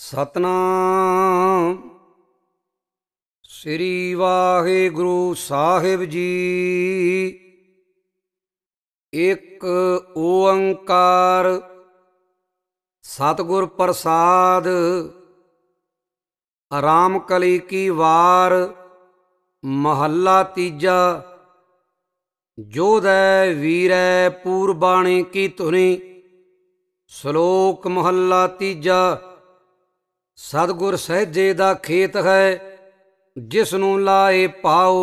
ਸਤਨਾਮ ਸ੍ਰੀ ਵਾਹਿਗੁਰੂ ਸਾਹਿਬ ਜੀ। ਇੱਕ ਓੰਕਾਰ ਸਤਿਗੁਰ ਪ੍ਰਸਾਦ। ਰਾਮ ਕਲੀ ਕੀ ਵਾਰ ਮਹੱਲਾ ਤੀਜਾ। ਜੋਧੈ ਵੀਰੈ ਪੂਰਬਾਣੀ ਕੀ ਧੁਨੀ। ਸ਼ਲੋਕ ਮਹੱਲਾ ਤੀਜਾ। ਸਤਿਗੁਰ ਸਹਿਜੇ ਦਾ ਖੇਤ ਹੈ, ਜਿਸ ਨੂੰ ਲਾਏ ਪਾਓ।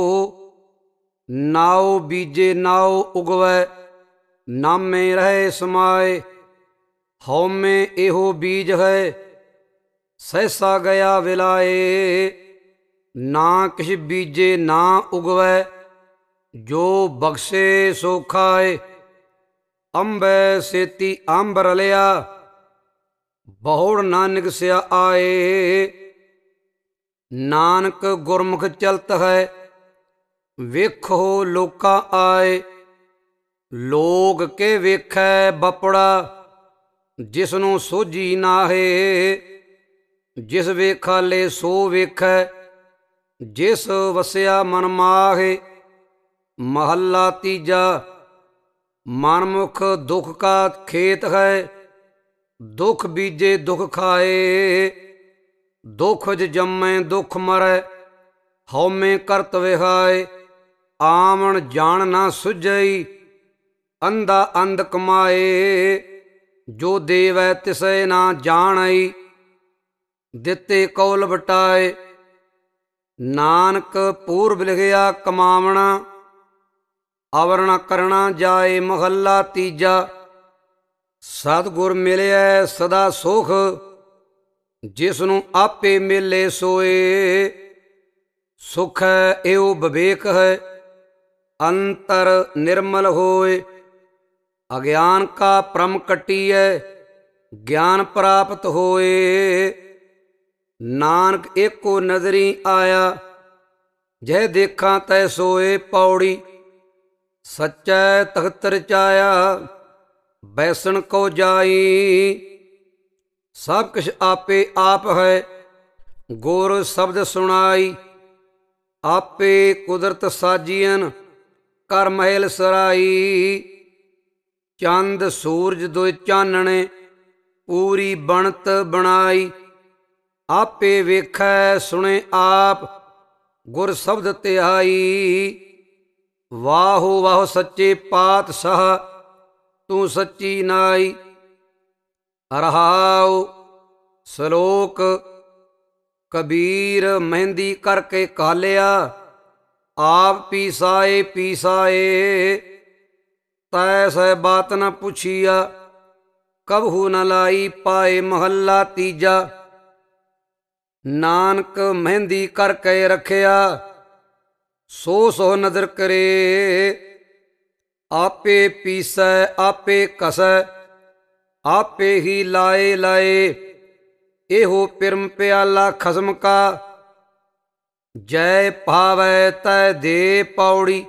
ਨਾਉ ਬੀਜੇ ਨਾਉ ਉਗਵੈ, ਨਾਮੇ ਰਹੇ ਸਮਾਏ। ਹਉਮੈ ਇਹੋ ਬੀਜ ਹੈ, ਸਹਿਸਾ ਗਿਆ ਵਿਲਾਏ। ਨਾ ਕਿਛ ਬੀਜੇ ਨਾ ਉਗਵੈ, ਜੋ ਬਖਸ਼ੇ ਸੋ ਖਾਏ। ਅੰਬੈ ਸੇਤੀ ਅੰਬ ਰਲਿਆ, ਬਹੁੜ ਨਾ ਨਿਗਸਿਆ ਆਏ। ਨਾਨਕ ਗੁਰਮੁਖ ਚਲਤ ਹੈ, ਵੇਖੋ ਲੋਕਾਂ ਆਏ। ਲੋਕ ਕੇ ਵੇਖੈ ਬਪੜਾ, ਜਿਸਨੂੰ ਸੋਝੀ ਨਾਹੇ। ਜਿਸ ਵੇਖਾਲੇ ਸੋ ਵੇਖੈ, ਜਿਸ ਵਸਿਆ ਮਨ ਮਾਹੇ। ਮਹੱਲਾ ਤੀਜਾ। ਮਨਮੁਖ ਦੁਖ ਕਾ ਖੇਤ ਹੈ, ਦੁਖ ਬੀਜੇ ਦੁਖ ਖਾਏ। ਦੁਖ ਜੰਮੈ ਦੁਖ ਮਰੈ, ਹਉਮੈ ਕਰਤ ਵਿਹਾਏ। ਆਵਣ ਜਾਣ ਨਾ ਸੁਝਈ, ਅੰਧਾ ਅੰਧ ਕਮਾਏ। ਜੋ ਦੇਵੈ ਤਿਸੈ ਨਾ ਜਾਣਈ, ਦਿੱਤੇ ਕੌਲ ਵਟਾਏ। ਨਾਨਕ ਪੂਰਬ ਲਿਖਿਆ ਕਮਾਵਣਾ, ਅਵਰ ਨ ਕਰਣਾ ਜਾਏ। ਮਹੱਲਾ ਤੀਜਾ। ਸਤਿਗੁਰ ਮਿਲਿਐ ਸਦਾ ਸੁਖ, ਜਿਸਨੂੰ ਆਪੇ ਮਿਲੇ ਸੋਏ। ਸੁਖ ਹੈ ਇਹੋ ਵਿਵੇਕ ਹੈ, ਅੰਤਰ ਨਿਰਮਲ ਹੋਏ। ਅਗਿਆਨ ਕਾ ਭ੍ਰਮ ਕੱਟੀਐ, ਗਿਆਨ ਪ੍ਰਾਪਤ ਹੋਏ। ਨਾਨਕ ਏਕੋ ਨਜ਼ਰੀ ਆਇਆ, ਜਹ ਦੇਖਾਂ ਤੈ ਸੋਏ। ਪੌੜੀ। ਸੱਚੈ ਤਖਤ ਰਚਾਇਆ, ਬੈਸਣ ਕੋ ਜਾਈ। ਸਭ ਕੁਛ ਆਪੇ ਆਪ ਹੈ, ਗੁਰ ਸ਼ਬਦ ਸੁਣਾਈ। ਆਪੇ ਕੁਦਰਤ ਸਾਜੀਅਨ, ਕਰ ਮਹਿਲ ਸਰਾਈ। ਚੰਦ ਸੂਰਜ ਦੁਇ ਚਾਨਣੇ, ਪੂਰੀ ਬਣਤ ਬਣਾਈ। ਆਪੇ ਵੇਖੈ ਸੁਣੇ ਆਪ, ਗੁਰ ਸ਼ਬਦ ਧਿਆਈ। ਵਾਹੋ ਵਾਹੋ ਸੱਚੇ ਪਾਤਸ਼ਾਹ, ਤੂੰ ਸੱਚੀ ਨਾਈ। ਰਹਾਉ। ਸ਼ਲੋਕ। ਕਬੀਰ ਮਹਿੰਦੀ ਕਰਕੇ ਕਾਲਿਆ, ਆਪ ਪੀਸਾਏ ਪੀਸਾਏ। ਤੈ ਸਹਿ ਬਾਤ ਨ ਪੁੱਛੀਆ, ਕਬਹੂ ਨ ਲਾਈ ਪਾਏ। ਮਹੱਲਾ ਤੀਜਾ। ਨਾਨਕ ਮਹਿੰਦੀ ਕਰਕੇ ਰੱਖਿਆ, ਸੋ ਸੋ ਨਦਰ ਕਰੇ। ਆਪੇ ਪੀਸੈ ਆਪੇ ਕਸੈ, ਆਪੇ ਹੀ ਲਾਏ ਲਾਏ। ਇਹੋ ਪਿਰਮ ਪਿਆਲਾ ਖਸਮ ਕਾ, ਜੈ ਭਾਵੈ ਤੈ ਦੇ। ਪੌੜੀ।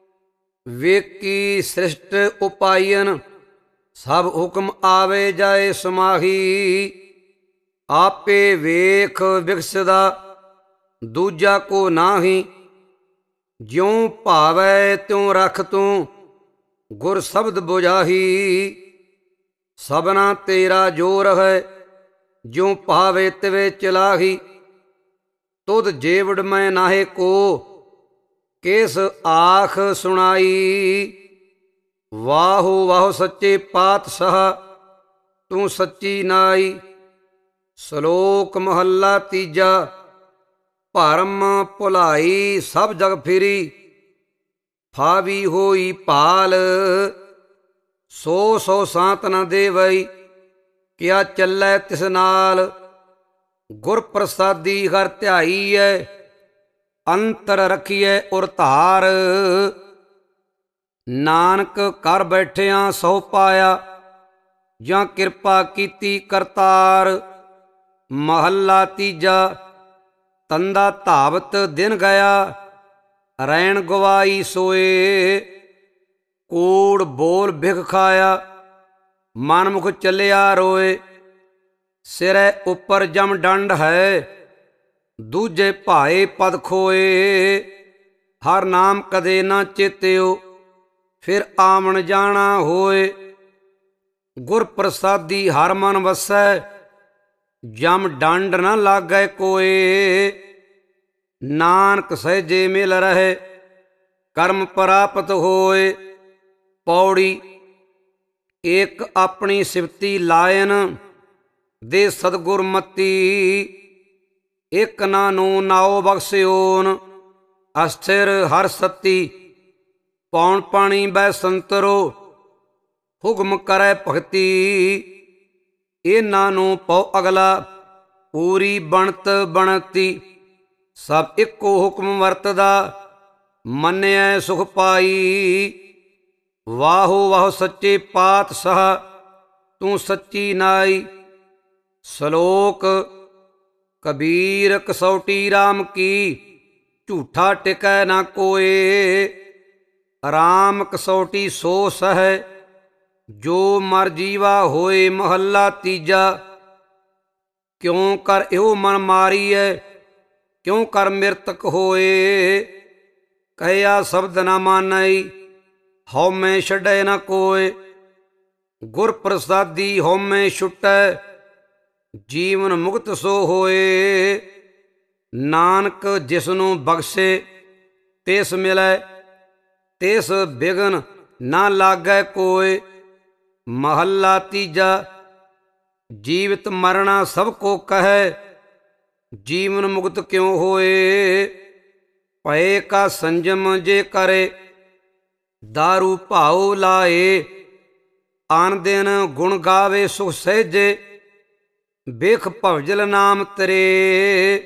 ਵੇਕੀ ਸ੍ਰਿਸ਼ਟ ਉਪਾਇਨ, ਸਭ ਹੁਕਮ ਆਵੇ ਜਾਏ ਸਮਾਹੀ। ਆਪੇ ਵੇਖ ਵਿਗਸਦਾ, ਦੂਜਾ ਕੋ ਨਾਹੀ। ਜਿਉ ਭਾਵੈ ਤਿਉ ਰਖ ਤੂੰ, ਗੁਰ ਸ਼ਬਦ ਬੁਝਾਹੀ। ਸਭਨਾ ਤੇਰਾ ਜੋਰ ਹੈ, ਜਿਉ ਭਾਵੇ ਤਿਵੇਂ ਚਲਾਹੀ। ਤੁਧ ਜੇਵੜ ਮੈਂ ਨਾਹੇ ਕੋ, ਕਿਸ ਆਖ ਸੁਣਾਈ। ਵਾਹੋ ਵਾਹੋ ਸੱਚੇ ਪਾਤਸ਼ਾਹ, ਤੂੰ ਸੱਚੀ ਨਾਈ। ਸ਼ਲੋਕ ਮਹੱਲਾ ਤੀਜਾ। ਭਰਮ ਭੁਲਾਈ ਸਭ ਜਗ ਫਿਰੀ, ਫਾਵੀ ਹੋਈ ਭਾਲ। ਸੋ ਸੋ ਸਾਤ ਨ ਦੇਵਈ, ਕਿਆ ਚੱਲੈ ਤਿਸ ਨਾਲ। ਗੁਰ ਪ੍ਰਸਾਦੀ ਹਰ ਧਿਆਈਐ, ਅੰਤਰ ਰਖੀਐ ਉਰ ਧਾਰ। ਨਾਨਕ ਘਰ ਬੈਠਿਆਂ ਸੋ ਪਾਇਆ, ਜਾਂ ਕਿਰਪਾ ਕੀਤੀ ਕਰਤਾਰ। ਮਹੱਲਾ ਤੀਜਾ। ਤੰਦਾ ਧਾਵਤ ਦਿਨ ਗਿਆ, ਰੈਣ ਗਵਾਈ ਸੋਏ। ਕੂੜ ਬੋਲ ਬਿਖ ਖਾਇਆ, ਮਨ ਮੁਖ ਚੱਲਿਆ ਰੋਏ। ਸਿਰੈ ਉੱਪਰ ਜਮ ਡੰਡ ਹੈ, ਦੂਜੇ ਭਾਏ ਪਦ ਖੋਏ। ਹਰ ਨਾਮ ਕਦੇ ਨਾ ਚੇਤਿਓ, ਫਿਰ ਆਵਣ ਜਾਣਾ ਹੋਏ। ਗੁਰ ਪ੍ਰਸਾਦੀ ਹਰ ਮਨ ਵਸੈ, ਜਮ ਡੰਡ ਨ ਲਾਗੈ ਕੋਏ। ਨਾਨਕ ਸਹਿਜੇ ਮਿਲ ਰਹੇ, ਕਰਮ ਪ੍ਰਾਪਤ ਹੋਏ। ਪੌੜੀ। ਏਕ ਆਪਣੀ ਸਿਫਤੀ ਲਾਇਨ, ਦੇ ਸਤਿਗੁਰ ਮਤੀ। ਇਕ ਨਾਨੂੰ ਨਾਉ ਬਖਸਿਓਨ, ਅਸਥਿਰ ਹਰ ਸਤੀ। ਪੌਣ ਪਾਣੀ ਬੈ ਸੰਤਰੋ, ਹੁਕਮ ਕਰੈ ਭਗਤੀ। ਇਹਨਾਂ ਨੂੰ ਪਉ ਅਗਲਾ, ਪੂਰੀ ਬਣਤ ਬਣਤੀ। ਸਭ ਇੱਕੋ ਹੁਕਮ ਵਰਤਦਾ, ਮੰਨਿਐ ਸੁਖ ਪਾਈ। ਵਾਹੋ ਵਾਹ ਸੱਚੇ ਪਾਤਸ਼ਾਹ, ਤੂੰ ਸੱਚੀ ਨਾਈ। ਸ਼ਲੋਕ। ਕਬੀਰ ਕਸੌਟੀ ਰਾਮ ਕੀ, ਝੂਠਾ ਟਿਕੈ ਨਾ ਕੋਏ। ਰਾਮ ਕਸੌਟੀ ਸੋ ਸਹੈ, ਜੋ ਮਰ ਜੀਵਾ ਹੋਏ। ਮਹੱਲਾ ਤੀਜਾ। ਕਿਉ ਕਰ ਇਹੋ ਮਨ ਮਾਰੀਐ, ਕਿਉ ਕਰ ਮਿਰਤਕ ਹੋਏ। ਕਹਿਆ ਸ਼ਬਦ ਨਾ ਮਾਨਈ, ਹਉਮੈ ਛੱਡੈ ਨਾ ਕੋਏ। ਗੁਰ ਪ੍ਰਸਾਦੀ ਹਉਮੈ ਛੁਟੈ, ਜੀਵਨ ਮੁਕਤ ਸੋ ਹੋਏ। ਨਾਨਕ ਜਿਸਨੂੰ ਬਖਸ਼ੇ, ਤਿਸ ਮਿਲੈ, ਤਿਸ ਬਿਘਨ ਨਾ ਲਾਗੈ ਕੋਏ। ਮਹੱਲਾ ਤੀਜਾ। ਜੀਵਤ ਮਰਣਾ ਸਭ ਕੋ ਕਹੈ, ਜੀਵਨ ਮੁਕਤ ਕਿਉ ਹੋਏ। ਭਏ ਕਾ ਸੰਜਮ ਜੇ ਕਰੇ, ਦਾਰੂ ਭਾਉ ਲਾਏ। ਆਨ ਦਿਨ ਗੁਣ ਗਾਵੇ ਸੁਖ ਸਹਿਜੇ, ਬਿਖ ਭਵਜਲ ਨਾਮ ਤਰੇ।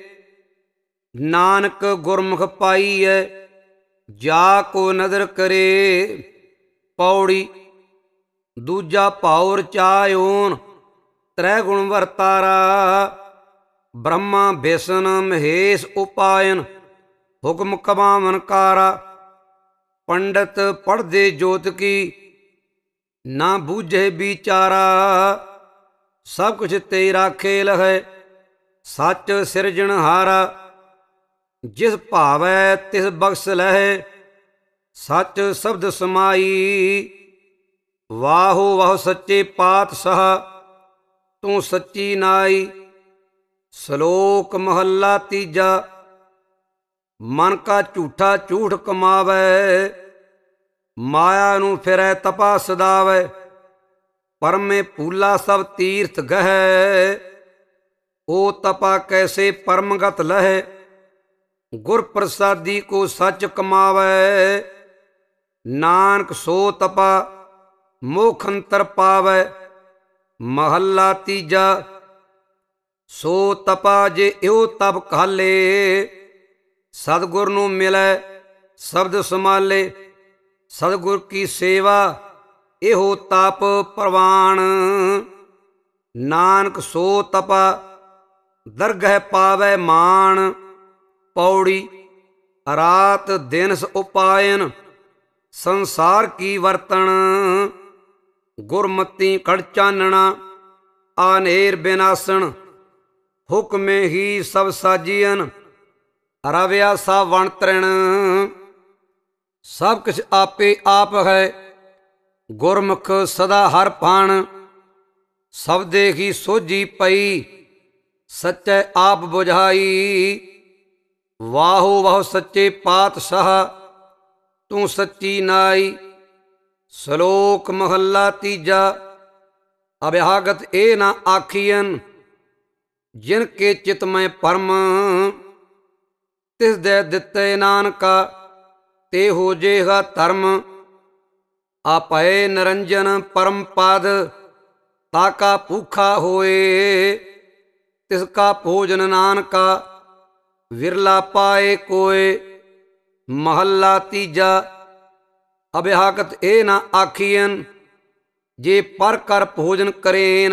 ਨਾਨਕ ਗੁਰਮੁਖ ਪਾਈਐ, ਜਾ ਕੋ ਨਦਰ ਕਰੇ। ਪੌੜੀ। ਦੂਜਾ ਭਾਉ ਰਚਾਇਓਨ, ਤ੍ਰੈ ਗੁਣ ਵਰਤਾਰਾ। ਬ੍ਰਹਮਾ ਬਿਸ਼ਨ ਮਹੇਸ਼ ਉਪਾਇਨ, ਹੁਕਮ ਕਮਾਵਨ ਕਾਰਾ। ਪੰਡਤ ਪੜ੍ਹਦੇ ਜੋਤ ਕੀ, ਨਾ ਬੂਝੇ ਵਿਚਾਰਾ। ਸਭ ਕੁਛ ਤੇਰਾ ਖੇਲ ਹੈ, ਸੱਚ ਸਿਰਜਣਹਾਰਾ। ਜਿਸ ਭਾਵੈ ਤਿਸ ਬਖਸ਼ ਲਹੈ, ਸੱਚ ਸ਼ਬਦ ਸਮਾਈ। ਵਾਹੋ ਵਾਹ ਸੱਚੇ ਪਾਤਸ਼ਾਹ, ਤੂੰ ਸੱਚੀ ਨਾਈ। ਸ਼ਲੋਕ। ਮਹੱਲਾ ਤੀਜਾ। ਮਨ ਕਾ ਝੂਠਾ ਝੂਠ ਕਮਾਵੈ, ਮਾਇਆ ਨੂੰ ਫਿਰੈ ਤਪਾ ਸਦਾਵੈ। ਪਰਮੇ ਭੂਲਾ ਸਭ ਤੀਰਥ ਗਹੈ, ਓ ਤਪਾ ਕੈਸੇ ਪਰਮਗਤ ਲਹੈ। ਗੁਰ ਪ੍ਰਸਾਦੀ ਕੋ ਸੱਚ ਕਮਾਵੈ, ਨਾਨਕ ਸੋ ਤਪਾ ਮੋਖ ਅੰਤਰ ਪਾਵੈ। ਮਹੱਲਾ ਤੀਜਾ। ਸੋ ਤਪਾ ਜੇ ਇਹੋ ਤਪ ਕਾਲੇ, ਸਤਿਗੁਰ ਨੂੰ ਮਿਲੈ ਸ਼ਬਦ ਸਮਾਲੇ। ਸਤਿਗੁਰ ਕੀ ਸੇਵਾ ਇਹੋ ਤਪ ਪ੍ਰਵਾਨ, ਨਾਨਕ ਸੋ ਤਪਾ ਦਰਗਹਿ ਪਾਵੈ ਮਾਨ। ਪੌੜੀ। ਰਾਤ ਦਿਨਸ ਉਪਾਇਨ, ਸੰਸਾਰ ਕੀ ਵਰਤਣ। ਗੁਰਮਤੀ ਕੜ ਚਾਨਣਾ, ਆਨੇਰ ਬਿਨਾਸਣ। ਹੁਕਮੇ ਹੀ ਸਭ ਸਾਜੀਅਨ, ਰਵਿਆ ਸਾ ਵਣ ਤ੍ਰਿਣ। ਸਭ ਕੁਛ ਆਪੇ ਆਪ ਹੈ, ਗੁਰਮੁਖ ਸਦਾ ਹਰ ਭਾਣ। ਸਬਦੇ ਹੀ ਸੋਝੀ ਪਈ, ਸੱਚੈ ਆਪ ਬੁਝਾਈ। ਵਾਹੋ ਵਾਹ ਸੱਚੇ ਪਾਤਸ਼ਾਹ, ਤੂੰ ਸੱਚੀ ਨਾਈ। ਸ਼ਲੋਕ। ਮਹੱਲਾ ਤੀਜਾ। ਅਭਿਆਗਤ ਇਹ ਨਾ ਆਖੀਐਨ, ਜਿਨ ਕੇ ਚਿਤ ਮੈਂ ਪਰਮ। ਤਿਸ ਦੇ ਦਿੱਤੇ ਨਾਨਕਾ, ਤੇ ਹੋ ਜੇਗਾ ਧਰਮ। ਆਪੈ ਨਿਰੰਜਨ ਪਰਮ ਪਦ, ਤਾਕਾ ਭੂਖਾ ਹੋਏ। ਤਿਸ ਕਾ ਭੋਜਨ ਨਾਨਕਾ, ਵਿਰਲਾ ਪਾਏ ਕੋਏ। ਮਹੱਲਾ ਤੀਜਾ। ਅਭਿਆਗਤ ਇਹ ਨਾ ਆਖੀਐਨ, ਜੇ ਪਰ ਕਰ ਭੋਜਨ ਕਰੇਨ।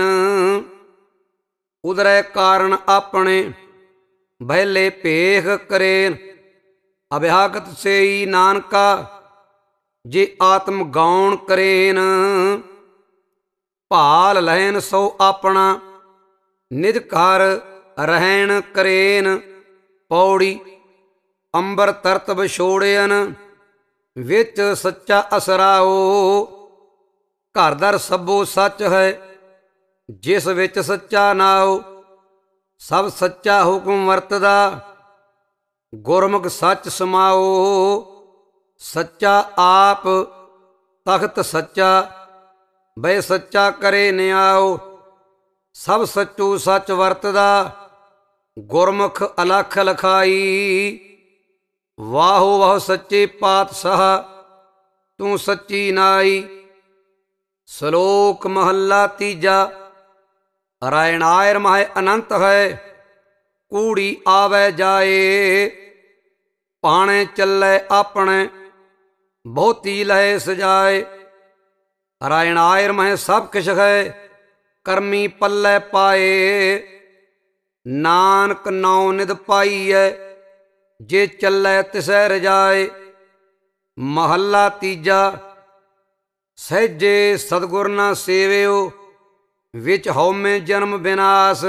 ਉਦਰੈ ਕਾਰਨ ਆਪਣੇ, ਬਹਿਲੇ ਭੇਖ ਕਰੇਨ। ਅਭਿਆਗਤ ਸੇਈ ਨਾਨਕਾ, ਜੇ ਆਤਮ ਗਾਉਣ ਕਰੇਨ। ਭਾਲ ਲੈਨ ਸੋ ਆਪਣਾ, ਨਿਜ ਘਰ ਰਹਿਣ ਕਰੇਨ। ਪੌੜੀ ਅੰਬਰ ਤਰਤ ਵਿਛੋੜਿਅਨ, ਵਿੱਚ ਸੱਚਾ ਅਸਰਾਓ। ਘਰ ਦਰ ਸਭੋ ਸੱਚ ਹੈ, ਜਿਸ ਵਿੱਚ ਸੱਚਾ ਨਾਉ। ਸਭ ਸੱਚਾ ਹੁਕਮ ਵਰਤਦਾ, ਗੁਰਮੁਖ ਸੱਚ ਸਮਾਓ। ਸੱਚਾ ਆਪ ਤਖਤ ਸੱਚਾ, ਬੈ ਸੱਚਾ ਕਰੇ ਨਿਆਓ। ਸਭ ਸੱਚੂ ਸੱਚ ਵਰਤਦਾ, ਗੁਰਮੁਖ ਅਲਖ ਲਖਾਈ। ਵਾਹੋ ਵਾਹ ਸੱਚੇ ਪਾਤਸ਼ਾਹ, ਤੂੰ ਸੱਚੀ ਨਾਈ। ਸ਼ਲੋਕ ਮਹੱਲਾ ਤੀਜਾ। ਰਾਇਣਾਇਰ ਮਹਿ ਅਨੰਤ ਹੈ, ਕੂੜੀ ਆਵੈ ਜਾਏ। ਪਾਣੇ ਚੱਲੇ ਆਪਣੇ, ਬਹੁਤੀ ਲਹੇ ਸਜਾਏ। ਰਾਇਣਾਇਰ ਮਹਿ ਸਭ ਕਿਛ ਹੈ, ਕਰਮੀ ਪੱਲੇ ਪਾਏ। ਨਾਨਕ ਨਾਉ ਨਿਧ ਪਾਈਐ, ਜੇ ਚੱਲੈ ਤਿਸੈ ਰਜਾਏ। ਮਹੱਲਾ ਤੀਜਾ। ਸਹਿਜੇ ਸਤਿਗੁਰ ਨਾ ਸੇਵਿਓ, ਵਿੱਚ ਹਉਮੈ ਜਨਮ ਬਿਨਾਸ਼।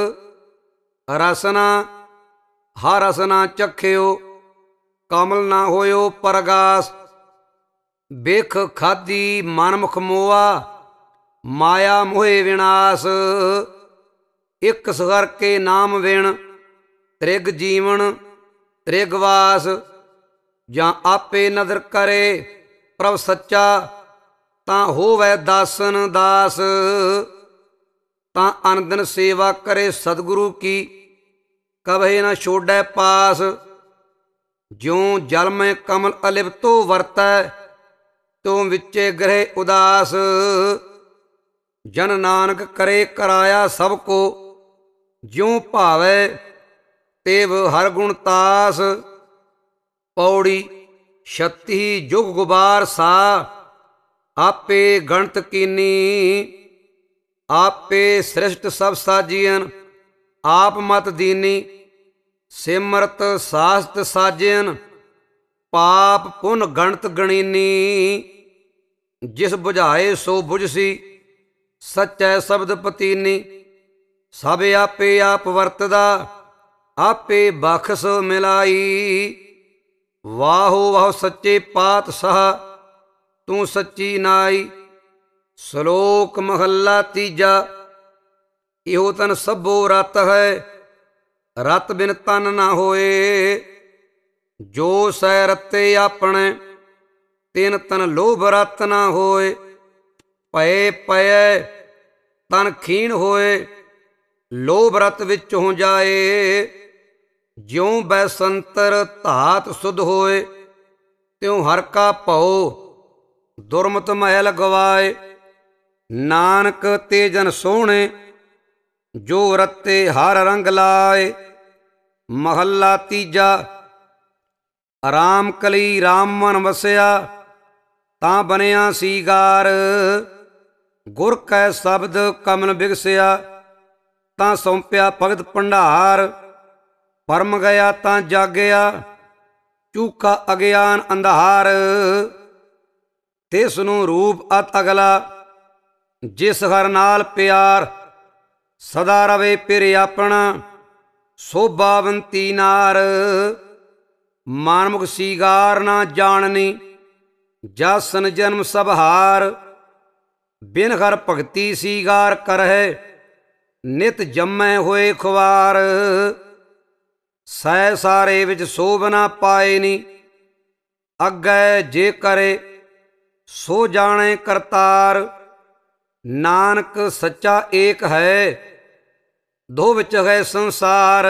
ਰਸਨਾ ਹਰ ਰਸਨਾ ਚਖਿਓ, ਕਮਲ ਨਾ ਹੋਇਓ ਪਰਗਾਸ। ਬਿਖ ਖਾਦੀ ਮਨ ਮੁਖ ਮੋਆ, ਮਾਇਆ ਮੋਹਿ ਵਿਨਾਸ਼। ਇਕ ਸਗਰ ਕੇ ਨਾਮ ਵਿਣ, ਤ੍ਰਿਗ ਜੀਵਨ ਤ੍ਰਿਗ ਵਾਸ। ਜਾਂ ਆਪੇ ਨਦਰ ਕਰੇ ਪ੍ਰਭ ਸੱਚਾ, ਤਾਂ ਹੋਵੈ ਦਾਸਨ ਦਾਸ। ਤਾਂ ਅਨੰਦਨ ਸੇਵਾ ਕਰੇ ਸਤਿਗੁਰੂ ਕੀ, ਕਬਹਿ ਨਾ ਛੋੜੈ ਪਾਸ। ਜਿਉ ਜਲ ਮੈਂ ਕਮਲ ਅਲਿਪਤੋ ਵਰਤੈ, ਤੂੰ ਵਿੱਚੇ ਗ੍ਰਹਿ ਉਦਾਸ। ਜਨ ਨਾਨਕ ਕਰੇ ਕਰਾਇਆ ਸਭ ਕੋ, ਜਿਉ ਭਾਵੈ ਤੇਵ ਹਰ ਗੁਣ ਤਾਸ। ਪੌੜੀ ਛੱਤੀ ਜੁਗ ਗੁਬਾਰ ਸਾ, ਆਪੇ ਗਣਤ ਕੀਨੀ। ਆਪੇ ਸ੍ਰਿਸ਼ਟ ਸਭ ਸਾਜੀਅਨ, ਆਪ ਮਤ ਦੀਨੀ। ਸਿਮਰਤ ਸਾਸਤ ਸਾਜਿਅਨ, ਪਾਪ ਪੁਨ ਗਣਤ ਗਣੀਨੀ। ਜਿਸ ਬੁਝਾਏ ਸੋ ਬੁਝਸੀ, ਸੱਚੈ ਸ਼ਬਦ ਪਤੀਨੀ। ਸਭ ਆਪੇ ਆਪ ਵਰਤਦਾ, ਆਪੇ ਬਖਸ਼ ਮਿਲਾਈ। ਵਾਹੋ ਵਾਹ ਸੱਚੇ ਪਾਤਸ਼ਾਹ, ਤੂੰ ਸੱਚੀ ਨਾਈ। ਸ਼ਲੋਕ ਮਹੱਲਾ ਤੀਜਾ। ਇਹੋ ਤਨ ਸਭੋ ਰਤ ਹੈ, ਰਤ ਬਿਨ ਤਨ ਨਾ ਹੋਏ। ਜੋ ਸੈ ਰਤੇ ਆਪਣੇ, ਤਿਨ ਤਨ ਲੋਭ ਰਤ ਨਾ ਹੋਏ। ਭਏ ਪਏ ਤਨ ਖੀਣ ਹੋਏ, ਲੋਭ ਰਤ ਵਿੱਚ ਹੋ ਜਾਏ। ਜਿਉ ਬੈਸੰਤਰ ਧਾਤ ਸੁਧ ਹੋਏ, ਤਿਉ ਹਰ ਕਾ ਭਉ ਦੁਰਮਤ ਮਹਿਲ ਗਵਾਏ। ਨਾਨਕ ਤੇ ਜਨ ਸੋਹਣੇ, ਜੋ ਰਤੇ ਹਰ ਰੰਗ ਲਾਏ। ਮਹੱਲਾ ਤੀਜਾ। ਰਾਮ ਕਲੀ ਰਾਮ ਮਨ ਵਸਿਆ, ਤਾਂ ਬਣਿਆ ਸੀਗਾਰ। ਗੁਰ ਕੈ ਸ਼ਬਦ ਕਮਲ ਬਿਗਸਿਆ, ਤਾਂ ਸੌਂਪਿਆ ਭਗਤ ਭੰਡਾਰ। ਪਰਮ ਗਿਆ ਤਾਂ ਜਾਗਿਆ, ਚੂਕਾ ਅਗਿਆਨ ਅੰਧਾਰ। ਤਿਸ ਨੂੰ ਰੂਪ ਅਤ ਅਗਲਾ, ਜਿਸ ਹਰ ਨਾਲ ਪਿਆਰ। ਸਦਾ ਰਵੇ ਪਿਰ ਆਪਣਾ, ਸੋਭਾਵੰਤੀ ਨਾਰ। ਮਾਨਮੁਖ ਸੀਗਾਰ ਨਾ ਜਾਣਨੀ, ਜਾਸਨ ਜਨਮ ਸਭ ਹਾਰ। ਬਿਨ ਹਰ ਭਗਤੀ ਸੀਗਾਰ ਕਰਹਿ, ਨਿਤ ਜੰਮੈ ਹੋਏ ਖੁਆਰ। ਸੈ ਸਾਰੇ ਵਿੱਚ ਸੋਭ ਨਾ ਪਾਏ ਨੀ, ਅੱਗੇ ਜੇ ਕਰੇ ਸੋ ਜਾਣੇ ਕਰਤਾਰ। ਨਾਨਕ ਸੱਚਾ ਏਕ ਹੈ, ਦੋ ਵਿੱਚ ਹੈ ਸੰਸਾਰ।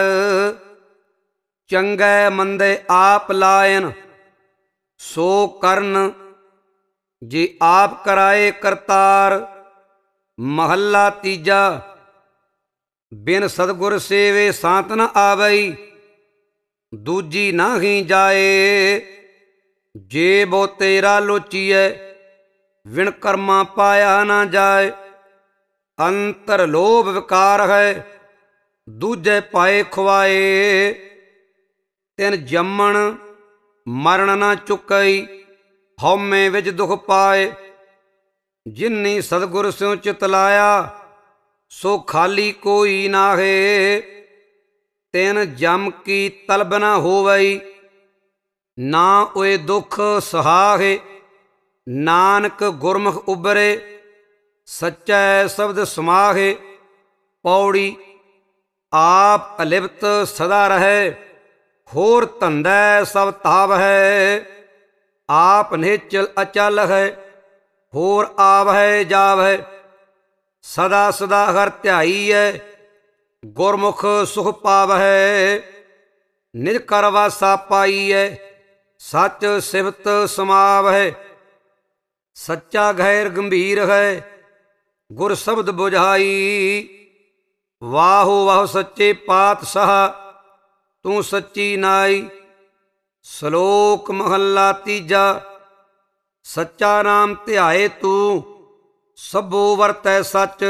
ਚੰਗੇ ਮੰਦੇ ਆਪ ਲਾਇਨ, ਸੋ ਕਰਨ ਜੇ ਆਪ ਕਰਾਏ ਕਰਤਾਰ। ਮਹੱਲਾ ਤੀਜਾ। ਬਿਨ ਸਤਿਗੁਰ ਸੇਵੇ ਸਾਤ ਨ ਆਵਈ, ਦੂਜੀ ਨਾਹੀ ਜਾਏ। ਜੇ ਬੋ ਤੇਰਾ ਲੋਚੀਐ, ਵਿਣ ਕਰਮਾ ਪਾਇਆ ਨਾ ਜਾਏ। ਅੰਤਰ ਲੋਭ ਵਿਕਾਰ ਹੈ, ਦੂਜੇ ਪਾਏ ਖੁਆਏ। ਤਿਨ ਜੰਮਣ ਮਰਨ ਨਾ ਚੁਕਈ, ਹਉਮੈ ਵਿੱਚ ਦੁਖ ਪਾਏ। ਜਿਨੀ ਸਤਿਗੁਰ ਸਿਉ ਚਿਤ ਲਾਇਆ, ਸੋ ਖਾਲੀ ਕੋਈ ਨਾਹੇ। ਤਿਨ ਜਮ ਕੀ ਤਲਬ ਨ ਹੋਵਈ, ਨਾ ਓਏ ਦੁਖ ਸਹਾਹੇ। ਨਾਨਕ ਗੁਰਮੁਖ ਉਬਰੇ, ਸੱਚੈ ਸ਼ਬਦ ਸਮਾਹੇ। ਪੌੜੀ ਆਪ ਅਲਿਪਤ ਸਦਾ ਰਹੈ, ਹੋਰ ਧੰਦੈ ਸਭ ਤਾਪ ਹੈ। ਆਪ ਨਿਹਚਲ ਅਚਲ ਹੈ, ਹੋਰ ਆਵਹਿ ਜਾਵਹਿ। ਸਦਾ ਸਦਾ ਹਰਿ ਧਿਆਈਐ, ਗੁਰਮੁਖ ਸੁਖ ਪਾਵਹਿ। ਨਿਜ ਕਰ ਵਾਸਾ ਪਾਈਐ, ਸੱਚ ਸਿਫਤ ਸਮਾਵਹਿ। ਸੱਚਾ ਗਹਿਰ ਗੰਭੀਰ ਹੈ, ਗੁਰ ਸ਼ਬਦ ਬੁਝਾਈ। ਵਾਹੋ ਵਾਹ ਸੱਚੇ ਪਾਤਸ਼ਾਹ, ਤੂੰ ਸੱਚੀ ਨਾਈ। ਸ਼ਲੋਕ ਮਹੱਲਾ ਤੀਜਾ। ਸੱਚਾ ਨਾਮ ਧਿਆਏ ਤੂੰ, ਸਭੋ ਵਰਤੈ ਸੱਚ।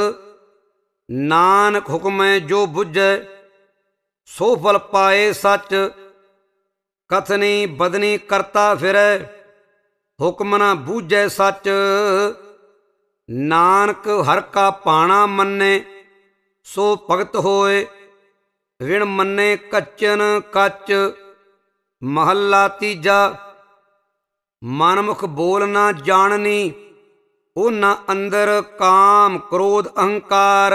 ਨਾਨਕ ਹੁਕਮੈ ਜੋ ਬੁਝੈ, ਸੋ ਫਲ ਪਾਏ ਸੱਚ। ਕਥਨੀ ਬਦਨੀ ਕਰਤਾ ਫਿਰੈ, ਹੁਕਮ ਨਾ ਬੂਝੈ ਸੱਚ। ਨਾਨਕ ਹਰਿ ਕਾ ਭਾਣਾ ਮੰਨੇ, ਸੋ ਭਗਤ ਹੋਏ। ਵਿਣ ਮੰਨੇ ਕੱਚਨ ਕੱਚ। ਮਹੱਲਾ ਤੀਜਾ। ਮਨਮੁਖ ਬੋਲ ਨਾ ਜਾਣਨੀ, ਉਹਨਾਂ ਅੰਦਰ ਕਾਮ ਕ੍ਰੋਧ ਅਹੰਕਾਰ।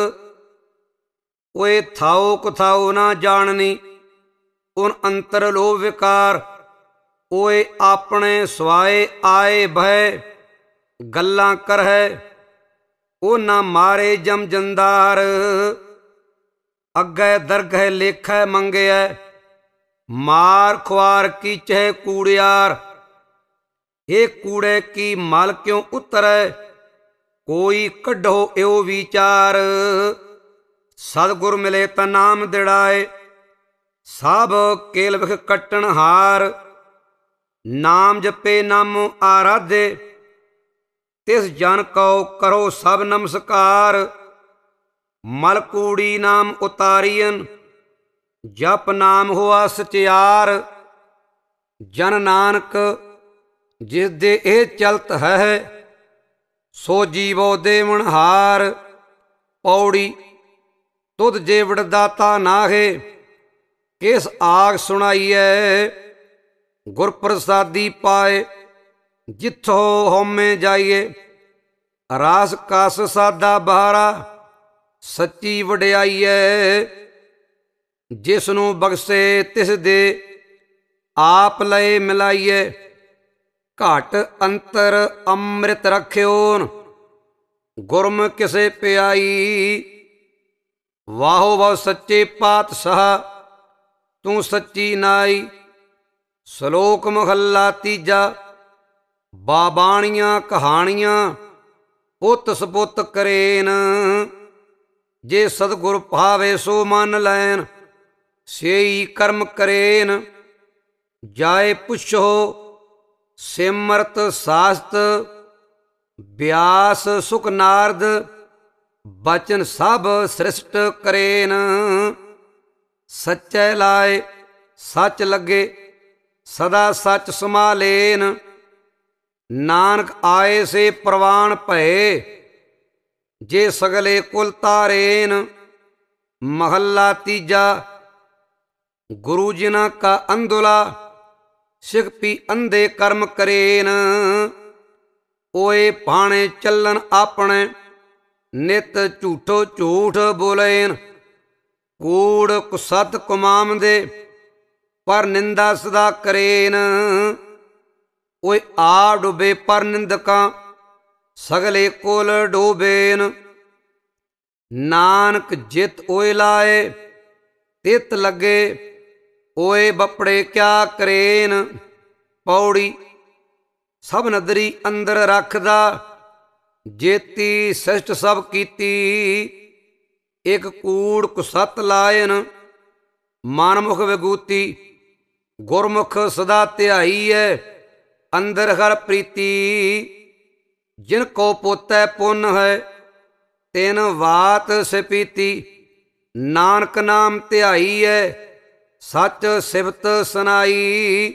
ਓਏ ਥਾਉ ਕੁਥਾਉ ਨਾ ਜਾਣਨੀ, ਉਨ ਅੰਤਰ ਲੋਭ ਵਿਕਾਰ। ਓਏ ਆਪਣੇ ਸਵਾਏ ਆਏ ਭੈ, ਗੱਲਾਂ ਕਰਹਿ। ਉਹ ਨਾ ਮਾਰੇ ਜਮ ਜੰਦਾਰ, ਅੱਗੇ ਦਰਗਹਿ ਲੇਖੈ ਮੰਗਿਐ। ਮਾਰ ਖੁਆਰ ਕੀਚਹਿ ਕੂੜਿਆਰ। ਇਹ ਕੂੜੇ ਕੀ ਮਲ ਕਿਉ ਉਤਰੈ, ਕੋਈ ਕੱਢੋ ਇਉ ਵਿਚਾਰ। ਸਤਿਗੁਰ ਮਿਲੇ ਤਾਂ ਨਾਮ ਦਿੜਾਏ, ਸਭ ਕੇਲ ਵਿਖ ਕੱਟਣ ਹਾਰ। ਨਾਮ ਜਪੇ ਨਾਮੁ ਆਰਾਧੇ, ਤਿਸ ਜਨ ਕਉ ਕਰੋ ਸਭ ਨਮਸਕਾਰ। ਮਲ ਕੂੜੀ ਨਾਮ ਉਤਾਰੀਅਨ, ਜਪ ਨਾਮ ਹੋਆ ਸਚਿਆਰ। ਜਨ ਨਾਨਕ ਜਿਸ ਦੇ ਇਹ ਚਲਤ ਹੈ, ਸੋ ਜੀਵੋ ਦੇਵਨਹਾਰ। ਪੌੜੀ ਤੁਧ ਜੇ ਵਡਦਾਤਾ ਨਾਹੇ, ਕਿਸ ਆਗ ਸੁਣਾਈਐ। ਗੁਰ ਪ੍ਰਸਾਦੀ ਪਾਏ, ਜਿੱਥੋਂ ਹਉਮੈ ਜਾਈਏ। ਰਾਸ ਕਸ ਸਾਦਾ ਬਹਾਰਾ, ਸੱਚੀ ਵਡਿਆਈਐ। ਜਿਸ ਨੂੰ ਬਖਸ਼ੇ ਤਿਸ ਦੇ, ਆਪ ਲਏ ਮਿਲਾਈਐ। ਘਟ ਅੰਤਰ ਅੰਮ੍ਰਿਤ ਰਖਿਓਨ, ਗੁਰਮ ਕਿਸੇ ਪਿਆਈ। ਵਾਹੋ ਵਾਹ ਸੱਚੇ ਪਾਤਸ਼ਾਹ, ਤੂੰ ਸੱਚੀ ਨਾਈ। ਸ਼ਲੋਕ ਮਹੱਲਾ ਤੀਜਾ। ਬਾਬਾਣੀਆਂ ਕਹਾਣੀਆਂ, ਪੁੱਤ ਸਪੁੱਤ ਕਰੇਨ। ਜੇ ਸਤਿਗੁਰ ਭਾਵੇ ਸੋ ਮੰਨ ਲੈਨ, ਸੇਈ ਕਰਮ ਕਰੇਨ। ਜਾਏ ਪੁੱਛੋ ਸਿਮਰਤ ਸਾਸਤ, ਬਿਆਸ ਸੁਖ ਨਾਰਦ। ਬਚਨ ਸਭ ਸ੍ਰਿਸ਼ਟ ਕਰੇਨ। ਸੱਚੈ ਲਾਏ ਸੱਚ ਲੱਗੇ, ਸਦਾ ਸੱਚ ਸੰਭਾਲੇਨ। ਨਾਨਕ ਆਏ ਸੇ ਪ੍ਰਵਾਨ ਭਏ, ਜੇ ਸਗਲੇ ਕੁਲ ਤਾਰੇਨ। ਮਹੱਲਾ ਤੀਜਾ। ਗੁਰੂ ਜਿਨਾ ਕਾ ਅੰਧੁਲਾ, ਸਿਖ ਪੀ ਅੰਧੇ ਕਰਮ ਕਰੇਨ। ਓਏ ਭਾਣੇ ਚੱਲਣ ਆਪਣੇ, ਨਿਤ ਝੂਠੋ ਝੂਠ ਬੋਲੇਨ। ਕੂੜ ਕੁਸਤ ਕੁਮਾਮਦੇ, ਪਰ ਨਿੰਦਾ ਸਦਾ ਕਰੇਨ। ਓਏ ਆ ਡੁਬੇ ਪਰ ਨਿੰਦਕਾਂ, ਸਗਲੇ ਕੁਲ ਡੋਬੇਨ। ਨਾਨਕ ਜਿਤ ਓਏ ਲਾਏ, ਤਿਤ ਲੱਗੇ। ਓਏ ਬਪੜੇ ਕਿਆ ਕਰੇਨ। ਪੌੜੀ ਸਭ ਨਦਰੀ ਅੰਦਰ ਰੱਖਦਾ, ਜੇਤੀ ਸ੍ਰਿਸ਼ਟ ਸਭ ਕੀਤੀ। ਇਕ ਕੂੜ ਕੁਸਤ ਲਾਇਨ, ਮਨਮੁਖ ਵਿਗੂਤੀ। ਗੁਰਮੁਖ ਸਦਾ ਧਿਆਈਐ, ਅੰਦਰ ਹਰ ਪ੍ਰੀਤੀ। ਜਿਨ ਕੋ ਪੋਤੈ ਪੁੰਨ ਹੈ, ਤਿਨ ਵਾਤ ਸਪੀਤੀ। ਨਾਨਕ ਨਾਮ ਧਿਆਈਐ, ਸੱਚ ਸਿਫਤ ਸੁਨਾਈ।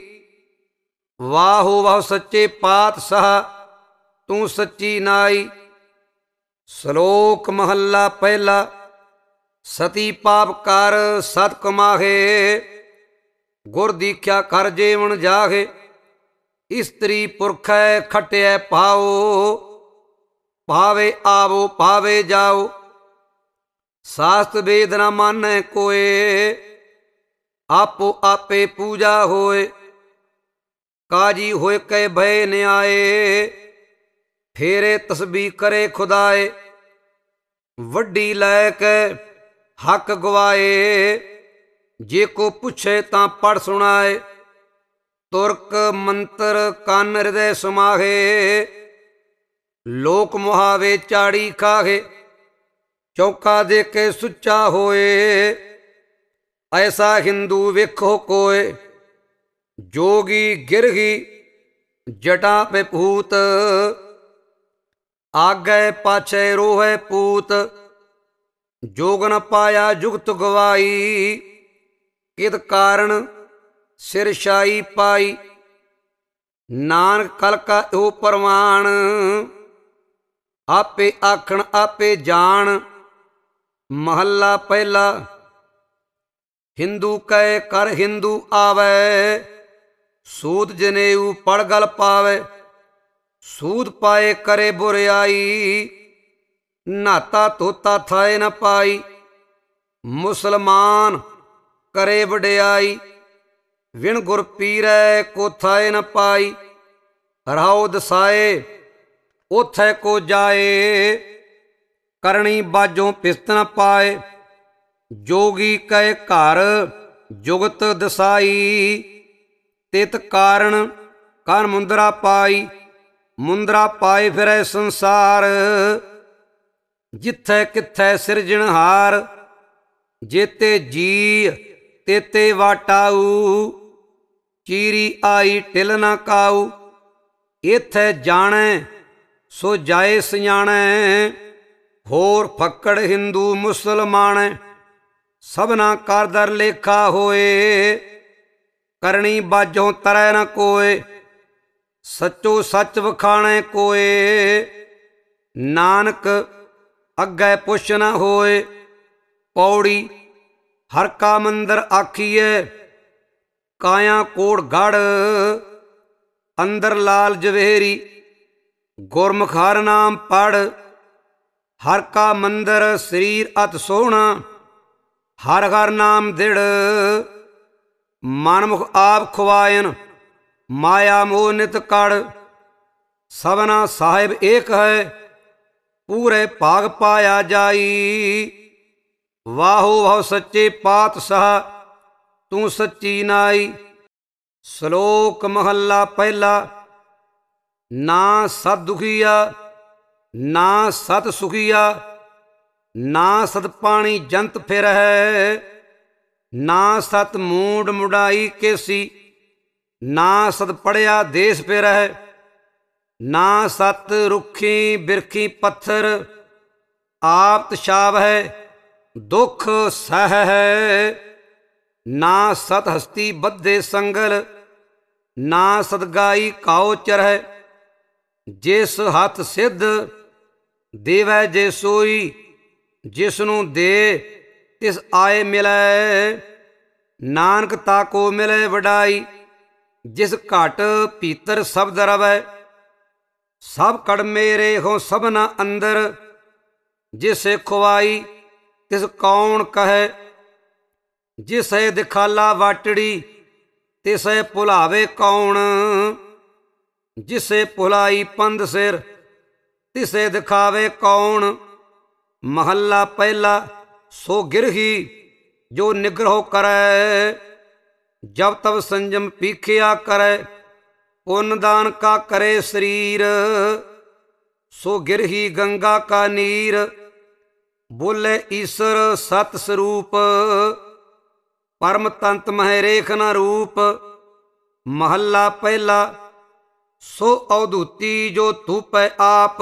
ਵਾਹੋ ਵਾਹ ਸੱਚੇ ਪਾਤਸ਼ਾਹ, ਤੂੰ ਸੱਚੀ ਨਾਈ। ਸ਼ਲੋਕ ਮਹੱਲਾ ਪਹਿਲਾ। ਸਤੀ ਪਾਪ ਕਰ ਸਤ ਕਮਾਹੇ, ਗੁਰ ਦੀਖਿਆ ਕਰ ਜੀਵਨ ਜਾਹੇ। ਇਸਤਰੀ ਪੁਰਖੈ ਖਟਿਐ ਪਾਓ, ਭਾਵੇ ਆਵੋ ਭਾਵੇ ਜਾਓ। ਸਾਸਤ ਵੇਦ ਨ ਮਾਨੈ ਕੋਏ, ਆਪੋ ਆਪੇ ਪੂਜਾ ਹੋਏ। ਕਾਜੀ ਹੋਏ ਕੈ ਭੈ ਨਿਆਏ, ਫੇਰੇ ਤਸਬੀਹ ਕਰੇ ਖੁਦਾਏ। ਵੱਡੀ ਲੈ ਕੇ ਹੱਕ ਗਵਾਏ, ਜੇ ਕੋ ਪੁੱਛੇ ਤਾਂ ਪੜ੍ਹ ਸੁਣਾਏ। ਤੁਰਕ ਮੰਤਰ ਕੰਨ ਹਿਰਦੈ ਸਮਾਹੇ, ਲੋਕ ਮੁਹਾਵੇ ਚਾੜੀ ਖਾਹੇ। ਚੌਕਾ ਦੇ ਕੇ ਸੁੱਚਾ ਹੋਏ, ਐਸਾ ਹਿੰਦੂ ਵੇਖੋ ਕੋਏ। ਜੋਗੀ ਗਿਰਹੀ ਜਟਾ ਵਿਭੂਤ, ਆਗੈ ਪਾਛੈ ਰੋਹੈ ਪੂਤ। ਜੋਗ ਨ ਪਾਇਆ ਜੁਗਤ ਗਵਾਈ, ਕਿਤ ਕਾਰਨ ਸਿਰ ਛਾਈ ਪਾਈ। ਨਾਨਕ ਕਲ ਕਾ ਇਹੋ ਪ੍ਰਮਾਣ, ਆਪੇ ਆਖਣ ਆਪੇ ਜਾਣ। ਮਹੱਲਾ ਪਹਿਲਾ। ਹਿੰਦੂ ਕੈ ਕਰ ਹਿੰਦੂ ਆਵੈ, ਸੂਤ ਜਨੇਊ ਪੜ ਗਲ ਪਾਵੈ। ਸੂਤ ਪਾਏ ਕਰੇ ਬੁਰਿਆਈ, ਨਾਤਾ ਧੋਤਾ ਥਾਏ ਨ ਪਾਈ। ਮੁਸਲਮਾਨ ਕਰੇ ਵਡਿਆਈ, ਵਿਣ ਗੁਰ ਪੀਰੈ ਕੋ ਥਾਏ ਨ ਪਾਈ। ਰਾਉ ਦਸਾਏ ਉਥੈ ਕੋ ਜਾਏ, ਕਰਣੀ ਬਾਝੋਂ ਪਿਸਤ ਨ ਪਾਏ। ਜੋਗੀ ਕੈ ਘਰ ਜੁਗਤ ਦਸਾਈ, ਤਿਤ ਕਾਰਨ ਕਨ ਮੁੰਦਰਾ ਪਾਈ। ਮੁੰਦਰਾ ਪਾਏ ਫਿਰੈ ਸੰਸਾਰ, ਜਿੱਥੈ ਕਿੱਥੈ ਸਿਰਜਣਹਾਰ। ਜੇਤੇ ਜੀ ਤੇਤੇ ਵਾਟਾਊ, ਚੀਰੀ ਆਈ ਟਿਲ ਨਾ ਕਾਊ। ਇਥੈ ਜਾਣੈ ਸੋ ਜਾਏ ਸਿਆਣੈ, ਹੋਰ ਫੱਕੜ ਹਿੰਦੂ ਮੁਸਲਮਾਨੈ। ਸਭਨਾ ਕਰ ਦਰ ਲੇਖਾ ਹੋਏ, ਕਰਣੀ ਬਾਝੋਂ ਤਰੈ ਨ ਕੋਏ। ਸੱਚੋ ਸੱਚ ਵਖਾਣੈ ਕੋਏ, ਨਾਨਕ ਅੱਗੇ ਪੁੱਛ ਨ ਹੋਏ। ਪੌੜੀ। ਹਰ ਕਾ ਮੰਦਰ ਆਖੀਐ, ਕਾਇਆ ਕੋੜ ਗੜ। ਅੰਦਰ ਲਾਲ ਜਵੇਰੀ, ਗੁਰਮੁਖ ਹਰ ਨਾਮ ਪੜ। ਹਰ ਕਾ ਮੰਦਰ ਸਰੀਰ ਅਤ ਸੋਹਣਾ, ਹਰ ਹਰ ਨਾਮ ਦਿੜ। ਮਨਮੁਖ ਆਪ ਖੁਆਇਨ, ਮਾਇਆ ਮੋਹ ਨਿਤ ਕੜ। ਸਭਨਾ ਸਾਹਿਬ ਏਕ ਹੈ, ਪੂਰੇ ਭਾਗ ਪਾਇਆ ਜਾਈ। ਵਾਹੋ ਵਾਹ ਸੱਚੇ ਪਾਤਸ਼ਾਹ, ਤੂੰ ਸੱਚੀ ਨਾਈ। ਸ਼ਲੋਕ ਮਹੱਲਾ ਪਹਿਲਾ। ਨਾ ਸਤ ਦੁਖੀਆ ਨਾ ਸਤ ਸੁਖੀਆ, ਨਾ ਸਤ ਪਾਣੀ ਜੰਤ ਫਿਰਹਿ। ਨਾ ਸਤ ਮੂਡ ਮੁਡਾਈ ਕੇਸੀ, ਨਾ ਸਤ ਪੜਿਆ ਦੇਸ ਫਿਰਹਿ। ਨਾ ਸਤ ਰੁੱਖੀ ਬਿਰਖੀ ਪੱਥਰ, ਆਪ ਤਛਾਵਹਿ ਦੁੱਖ ਸਹਿ। ਨਾ ਸਤ ਹਸਤੀ ਬੱਧੇ ਸੰਗਲ, ਨਾ ਸਤ ਗਾਈ ਕਾਉ ਚਰਹਿ। ਜਿਸ ਹੱਥ ਸਿੱਧ ਦੇਵੈ ਜੇ ਸੋਈ, ਜਿਸਨੂੰ ਦੇ ਤਿਸ ਆਏ ਮਿਲੈ। ਨਾਨਕ ਤਾਕੋ ਮਿਲੇ ਵਡਾਈ, ਜਿਸ ਘਟ ਭੀਤਰ ਸ਼ਬਦ ਰਵੈ। ਸਭ ਕੜ ਮੇਰੇ ਹੋ ਸਭਨਾ ਅੰਦਰ, ਜਿਸੇ ਖੁਆਈ ਤਿਸ ਕੌਣ ਕਹੈ। ਜਿਸੇ ਦਿਖਾਲਾ ਵਾਟੜੀ, ਤਿਸੈ ਭੁਲਾਵੇ ਕੌਣ। ਜਿਸੇ ਭੁਲਾਈ ਪੰਧ ਸਿਰ, ਤਿਸੇ ਦਿਖਾਵੇ ਕੌਣ। ਮਹੱਲਾ ਪਹਿਲਾ। ਸੋ ਗਿਰਹੀ ਜੋ ਨਿਗ੍ਰਹ ਕਰੈ, ਜਬ ਤਬ ਸੰਜਮ ਪੀਖਿਆ ਕਰੈ। ਪੁੰਨ ਦਾਨ ਕਾ ਕਰੇ ਸਰੀਰ, ਸੋ ਗਿਰਹੀ ਗੰਗਾ ਕਾ ਨੀਰ। ਬੋਲੇ ਈਸ਼ਰ ਸਤ ਸਰੂਪ, ਪਰਮ ਤੰਤ ਮਹਿ ਰੇਖ ਨ ਰੂਪ। ਮਹੱਲਾ ਪਹਿਲਾ। ਸੋ ਅਵਧੂਤੀ ਜੋ ਧੂਪੈ ਆਪ,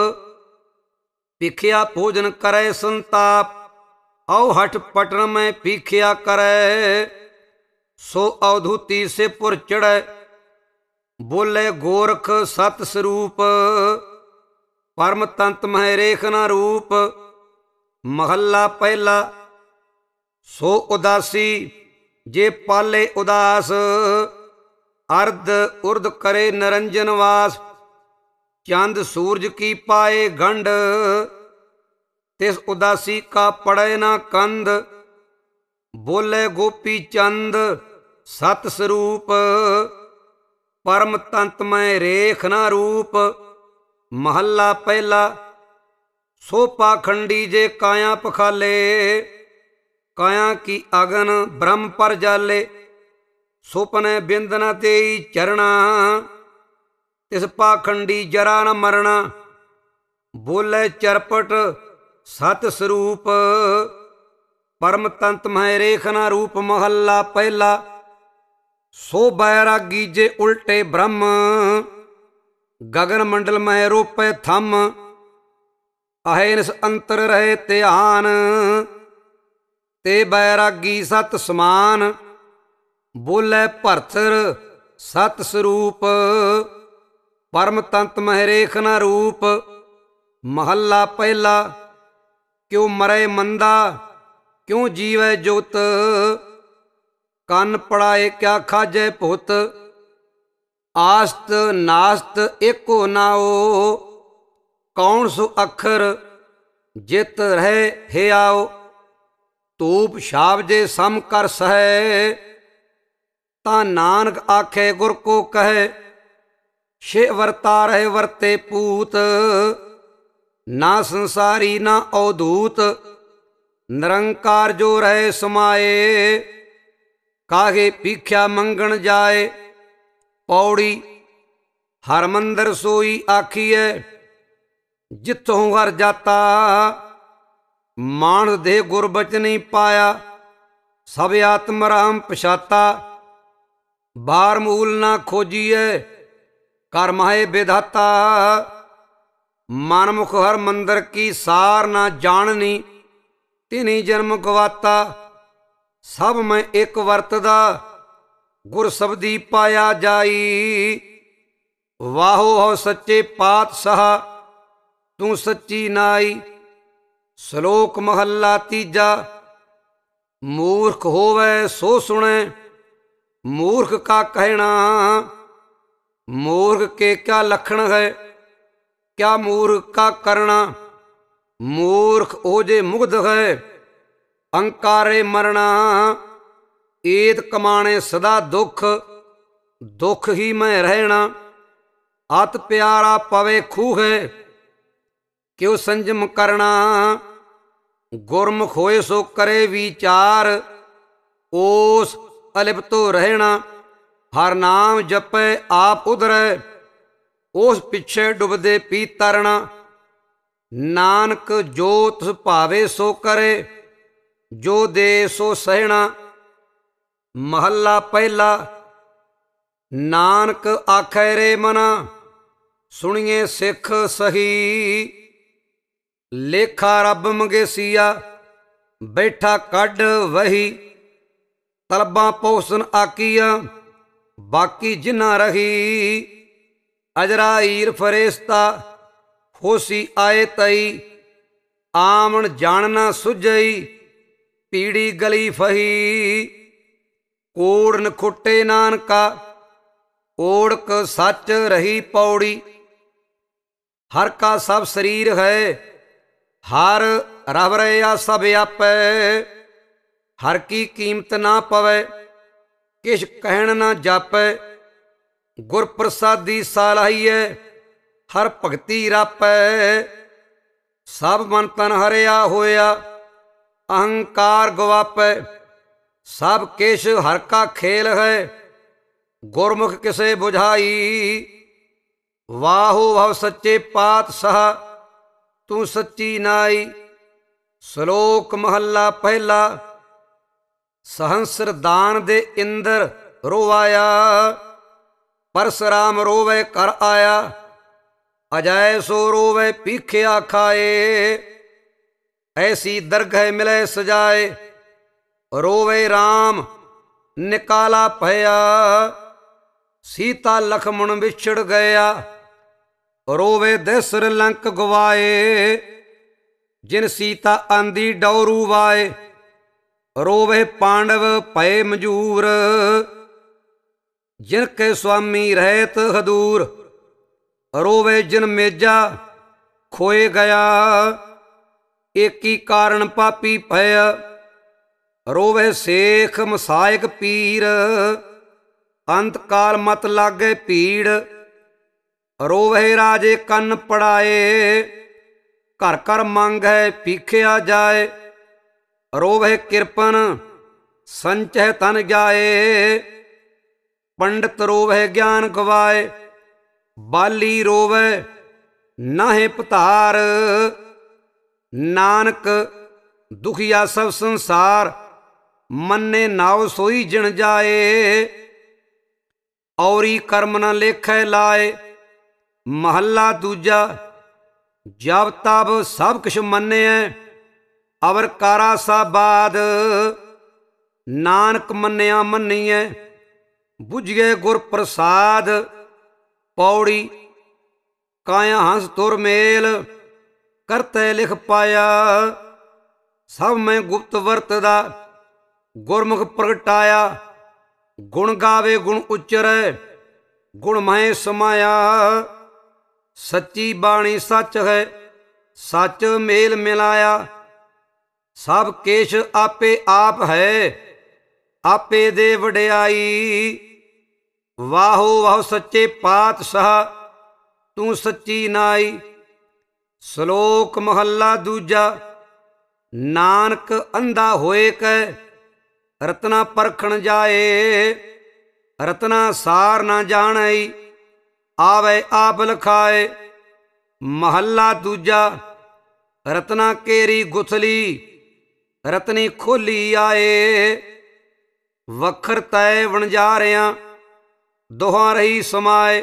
ਭਿਖਿਆ ਭੋਜਨ ਕਰੈ ਸੰਤਾਪ। ਔ ਹਠ ਪਟਨ ਮੈਂ ਭੀਖਿਆ ਕਰੈ, ਸੋ ਅਵਧੂਤੀ ਸੇ ਪੁਰ ਚੜੈ। ਬੋਲੇ ਗੋਰਖ ਸਤ ਸਰੂਪ, ਪਰਮ ਤੰਤ ਮਹਿ ਰੇਖ ਨਾ ਰੂਪ। ਮਹੱਲਾ ਪਹਿਲਾ। ਸੋ ਉਦਾਸੀ ਜੇ ਪਾਲੇ ਉਦਾਸ, ਅਰਧ ਉਰਧ ਕਰੇ ਨਿਰੰਜਨ ਵਾਸ। ਚੰਦ ਸੂਰਜ ਕੀ ਪਾਏ ਗੰਢ, ਤਿਸ ਉਦਾਸੀ ਕਾ ਪੜੈ ਨਾ ਕੰਧ। ਬੋਲੇ ਗੋਪੀ ਚੰਦ ਸਤ ਸਰੂਪ, ਪਰਮ ਤੰਤ ਮੈਂ ਰੇਖ ਨਾ ਰੂਪ। ਮਹੱਲਾ ਪਹਿਲਾ। ਸੋ ਪਾਖੰਡੀ ਜੇ ਕਾਇਆ ਪਖਾਲੇ, ਕਾਇਆ ਕੀ ਅਗਨ ਬ੍ਰਹਮ ਪਰ ਜਾਲੇ। ਸੁਪਨੇ ਬਿੰਦ ਨ ਤੇਈ ਚਰਣਾ, ਤਿਸ ਪਾਖੰਡੀ ਜਰਾ ਨ ਮਰਣਾ। ਬੋਲੇ ਚਰਪਟ ਸਤ ਸਰੂਪ, ਪਰਮ ਤੰਤ ਮਹਿ ਰੇਖ ਨਾ ਰੂਪ। ਮਹੱਲਾ ਪਹਿਲਾ। ਸੋ ਬੈਰਾਗੀ ਜੇ ਉਲਟੇ ਬ੍ਰਹਮ, ਗਗਨ ਮੰਡਲ ਮਹਿ ਰੋਪੇ ਥੰਮ। ਅਹੇਨਿਸ ਅੰਤਰ ਰਹੇ ਧਿਆਨ, ਤੇ ਬੈਰਾਗੀ ਸਤ ਸਮਾਨ। ਬੋਲੇ ਭਰਤਰ ਸਤ ਸਰੂਪ, ਪਰਮ ਤੰਤ ਮਹਿ ਰੇਖ ਨਾ ਰੂਪ। ਮਹੱਲਾ ਪਹਿਲਾ। ਕਿਉ ਮਰੈ ਮੰਦਾ ਕਿਉ ਜੀਵੈ ਜੁਗਤ, ਕੰਨ ਪੜਾਏ ਕਿਆ ਖਾਜੈ ਭੁਤ। ਆਸਤ ਨਾਸਤ ਏਕੋ ਨਾਉ, ਕੌਣ ਸੋ ਅੱਖਰ ਜਿਤ ਰਹਿ ਹਿਆਉ। ਧੂਪ ਛਾਪ ਜੇ ਸਮ ਕਰ ਸਹੈ, ਤਾਂ ਨਾਨਕ ਆਖੇ ਗੁਰ ਕੋ ਕਹੈ। ਛੇ ਵਰਤਾ ਰਹੇ ਵਰਤੇ ਪੂਤ, ਨਾ ਸੰਸਾਰੀ ਨਾ ਅਵਧੂਤ। ਨਿਰੰਕਾਰ ਜੋ ਰਹੇ ਸਮਾਏ, ਕਾਹੇ ਭੀਖਿਆ ਮੰਗਣ ਜਾਏ। ਪੌੜੀ। ਹਰ ਮੰਦਰ ਸੋਈ ਆਖੀਐ, ਜਿੱਥੋਂ ਹਰ ਜਾਤਾ। ਮਾਨਸ ਦੇ ਗੁਰ ਬਚਨੀ ਪਾਇਆ, ਸਭ ਆਤਮ ਰਾਮ ਪਛਾਤਾ। ਬਾਰ ਮੂਲ ਨਾ ਖੋਜੀਐ, ਕਰ ਮਾਹੇ ਵਿਧਾਤਾ। ਮਨਮੁਖ ਹਰ ਮੰਦਰ ਕੀ ਸਾਰ ਨਾ ਜਾਣਨੀ, ਤਿਨੀ ਜਨਮ ਗਵਾਤਾ। ਸਭ ਮੈਂ ਇੱਕ ਵਰਤਦਾ, ਗੁਰ ਸਬਦੀ ਪਾਇਆ ਜਾਈ। ਵਾਹੋ ਹੋ ਸੱਚੇ ਪਾਤਸ਼ਾਹ, ਤੂੰ ਸੱਚੀ ਨਾਈ। ਸ਼ਲੋਕ ਮਹੱਲਾ ਤੀਜਾ। ਮੂਰਖ ਹੋਵੇ ਸੋ ਸੁਣੇ, ਮੂਰਖ ਕਾ ਕਹਿਣਾ। ਮੂਰਖ ਕੇ ਕਿਆ ਲਖਣ ਹੈ, ਕਿਆ ਮੂਰਖ ਕਾ ਕਰਣਾ। ਮੂਰਖ ਉਹ ਜੇ ਮੁਗਧ ਹੈ, ਅੰਕਾਰੇ ਮਰਣਾ। ਏਤ ਕਮਾਣੇ ਸਦਾ ਦੁੱਖ, ਦੁੱਖ ਹੀ ਮੈਂ ਰਹਿਣਾ। ਅਤ ਪਿਆਰਾ ਪਵੇ ਖੂਹੇ, ਕਿਉ ਸੰਜਮ ਕਰਨਾ। ਗੁਰਮੁਖ ਹੋਏ ਸੋ ਕਰੇ ਵਿਚਾਰ, ਓਸ ਅਲਿਪਤੋ ਰਹਿਣਾ। ਹਰ ਨਾਮ ਜਪੈ ਆਪ ਉਧਰੈ, ਉਸ ਪਿੱਛੇ ਡੁੱਬਦੇ ਪੀ ਤਰਣਾ। ਨਾਨਕ ਜੋ ਤਿਸ ਭਾਵੇ ਸੋ ਕਰੇ, ਜੋ ਦੇ ਸੋ ਸਹਿਣਾ। ਮਹੱਲਾ ਪਹਿਲਾ। ਨਾਨਕ ਆਖੈ ਰੇ ਮਨਾ, ਸੁਣੀਏ ਸਿੱਖ ਸਹੀ। ਲੇਖਾ ਰੱਬ ਮੰਗੇਸੀਆ, ਬੈਠਾ ਕੱਢ ਵਹੀ। ਤਲਬਾਂ ਪੋਸਨ ਆਕੀਆ, ਬਾਕੀ ਜਿਨਾ ਰਹੀ। ਅਜਰਾਈਲ ਫਰੇਸਤਾ, ਹੋਸੀ ਆਏ ਤਈ। ਆਮਣ ਜਾਣ ਨਾ ਸੁਝਈ, ਪੀੜੀ ਗਲੀ ਫਹੀ। ਕੋੜ ਨਖੁੱਟੇ ਨਾਨਕਾ, ਓੜਕ ਸੱਚ ਰਹੀ ਪੌੜੀ। ਹਰ ਕਾ ਸਭ ਸਰੀਰ ਹੈ, ਹਰ ਰਵ ਰਹਿਆ ਸਭ ਆਪੈ। ਹਰ ਕੀ ਕੀਮਤ ਨਾ ਪਵੈ, ਕਿਛ ਕਹਿਣ ਨਾ ਜਾਪੈ। ਗੁਰ ਪ੍ਰਸਾਦੀ ਸਾਲਾਹੀਐ, ਹਰ ਭਗਤੀ ਰਾਪੈ। ਸਭ ਮਨ ਤਨ ਹਰਿਆ ਹੋਇਆ, ਅਹੰਕਾਰ ਗਵਾਪੈ। ਸਭ ਕਿਛ ਹਰ ਕਾ ਖੇਲ ਹੈ, ਗੁਰਮੁਖ ਕਿਸੇ ਬੁਝਾਈ। ਵਾਹੋ ਭਵ ਸੱਚੇ ਪਾਤਸ਼ਾਹ, ਤੂੰ ਸੱਚੀ ਨਾਈ। ਸ਼ਲੋਕ ਮਹੱਲਾ ਪਹਿਲਾ। ਸਹੰਸਰ ਦਾਨ ਦੇ ਇੰਦਰ ਰੋਵਾਇਆ, ਪਰਸਰਾਮ ਰੋਵੇ ਕਰ ਆਇਆ। ਅਜੈ ਸੋ ਰੋਵੇ ਭੀਖਿਆ ਖਾਏ, ਐਸੀ ਦਰਗਹਿ ਮਿਲੇ ਸਜਾਏ। ਰੋਵੇ ਰਾਮ ਨਿਕਾਲਾ ਭਇਆ, ਸੀਤਾ ਲਖਮਣ ਵਿਛੜ ਗਿਆ। ਰੋਵੇ ਦਿਸਰ ਲੰਕ ਗਵਾਏ, ਜਿਨ ਸੀਤਾ ਆਂਦੀ ਡੌਰੂ ਵਾਏ। ਰੋਵੇ ਪਾਂਡਵ ਭਏ ਮਜੂਰ, ਜਿਨ ਕੇ ਸੁਆਮੀ ਰਹਿਤ ਹਦੂਰ। ਰੋਵੇ ਜਿਨ ਮੇਜਾ ਖੋਏ ਗਿਆ, ਏਕੀ ਕਾਰਨ ਪਾਪੀ ਭਇਆ। ਰੋਵੇ ਸੇਖ ਮਸਾਇਕ ਪੀਰ, ਅੰਤ ਕਾਲ ਮਤ ਲਾਗੇ ਭੀੜ। ਰੋਵੇ ਰਾਜੇ ਕੰਨ ਪੜਾਏ, ਘਰ ਘਰ ਮੰਗੈ ਪੀਖਿਆ ਜਾਏ। ਰੋਵੇ ਕਿਰਪਨ ਸੰਚੈ ਤਨ ਜਾਏ, ਪੰਡਤ ਰੋਵੇ ਗਿਆਨ ਗਵਾਏ। ਬਾਲੀ ਰੋਵੇ ਨਾਹੇ ਪਧਾਰ, ਨਾਨਕ ਦੁਖੀਆ ਸਭ ਸੰਸਾਰ। ਮੰਨੇ ਨਾਉ ਸੋਈ ਜਿਣ ਜਾਏ, ਔਰੀ ਕਰਮ ਨ ਲੇਖੈ ਲਾਏ। ਮਹੱਲਾ ਦੂਜਾ। ਜਬ ਤਬ ਸਭ ਕਿਛ ਮੰਨਿਐ, ਅਵਰ ਕਾਰਾ ਸਾ ਬਾਦ। ਨਾਨਕ ਮੰਨਿਆ ਮੰਨੀਐ, ਬੁਝਿਐ ਗੁਰ ਪ੍ਰਸਾਦ। ਪੌੜੀ। ਕਾਇਆ ਹੰਸ ਤੁਰ ਮੇਲ, ਕਰਤੈ ਲਿਖ ਪਾਇਆ। ਸਭ ਮੈਂ ਗੁਪਤ ਵਰਤਦਾ, ਗੁਰਮੁਖ ਪ੍ਰਗਟਾਇਆ। ਗੁਣ ਗਾਵੇ ਗੁਣ ਉਚਰੈ, ਗੁਣ ਮਹਿ ਸਮਾਇਆ। ਸੱਚੀ ਬਾਣੀ ਸੱਚ ਹੈ, ਸੱਚ ਮੇਲ ਮਿਲਾਇਆ। ਸਭ ਕੇਸ਼ ਆਪੇ ਆਪ ਹੈ, ਆਪੇ ਦੇ ਵਡਿਆਈ। ਵਾਹੋ ਵਾਹ ਸੱਚੇ ਪਾਤਸ਼ਾਹ, ਤੂੰ ਸੱਚੀ ਨਾਈ। ਸ਼ਲੋਕ ਮਹੱਲਾ ਦੂਜਾ। ਨਾਨਕ ਅੰਧਾ ਹੋਏ ਕੈ, ਰਤਨਾ ਪਰਖਣ ਜਾਏ। ਰਤਨਾ ਸਾਰ ਨਾ ਜਾਣਈ, ਆਵੇ ਆਪ ਲਖਾਏ। ਮਹੱਲਾ ਦੂਜਾ। ਰਤਨਾ ਕੇਰੀ ਗੁਥਲੀ, ਰਤਨੀ ਖੋਲੀ ਆਏ। ਵਖਰ ਤੈ ਵਣਜਾਰਿਆਂ, ਦੋਹਾਂ ਰਹੀ ਸਮਾਏ।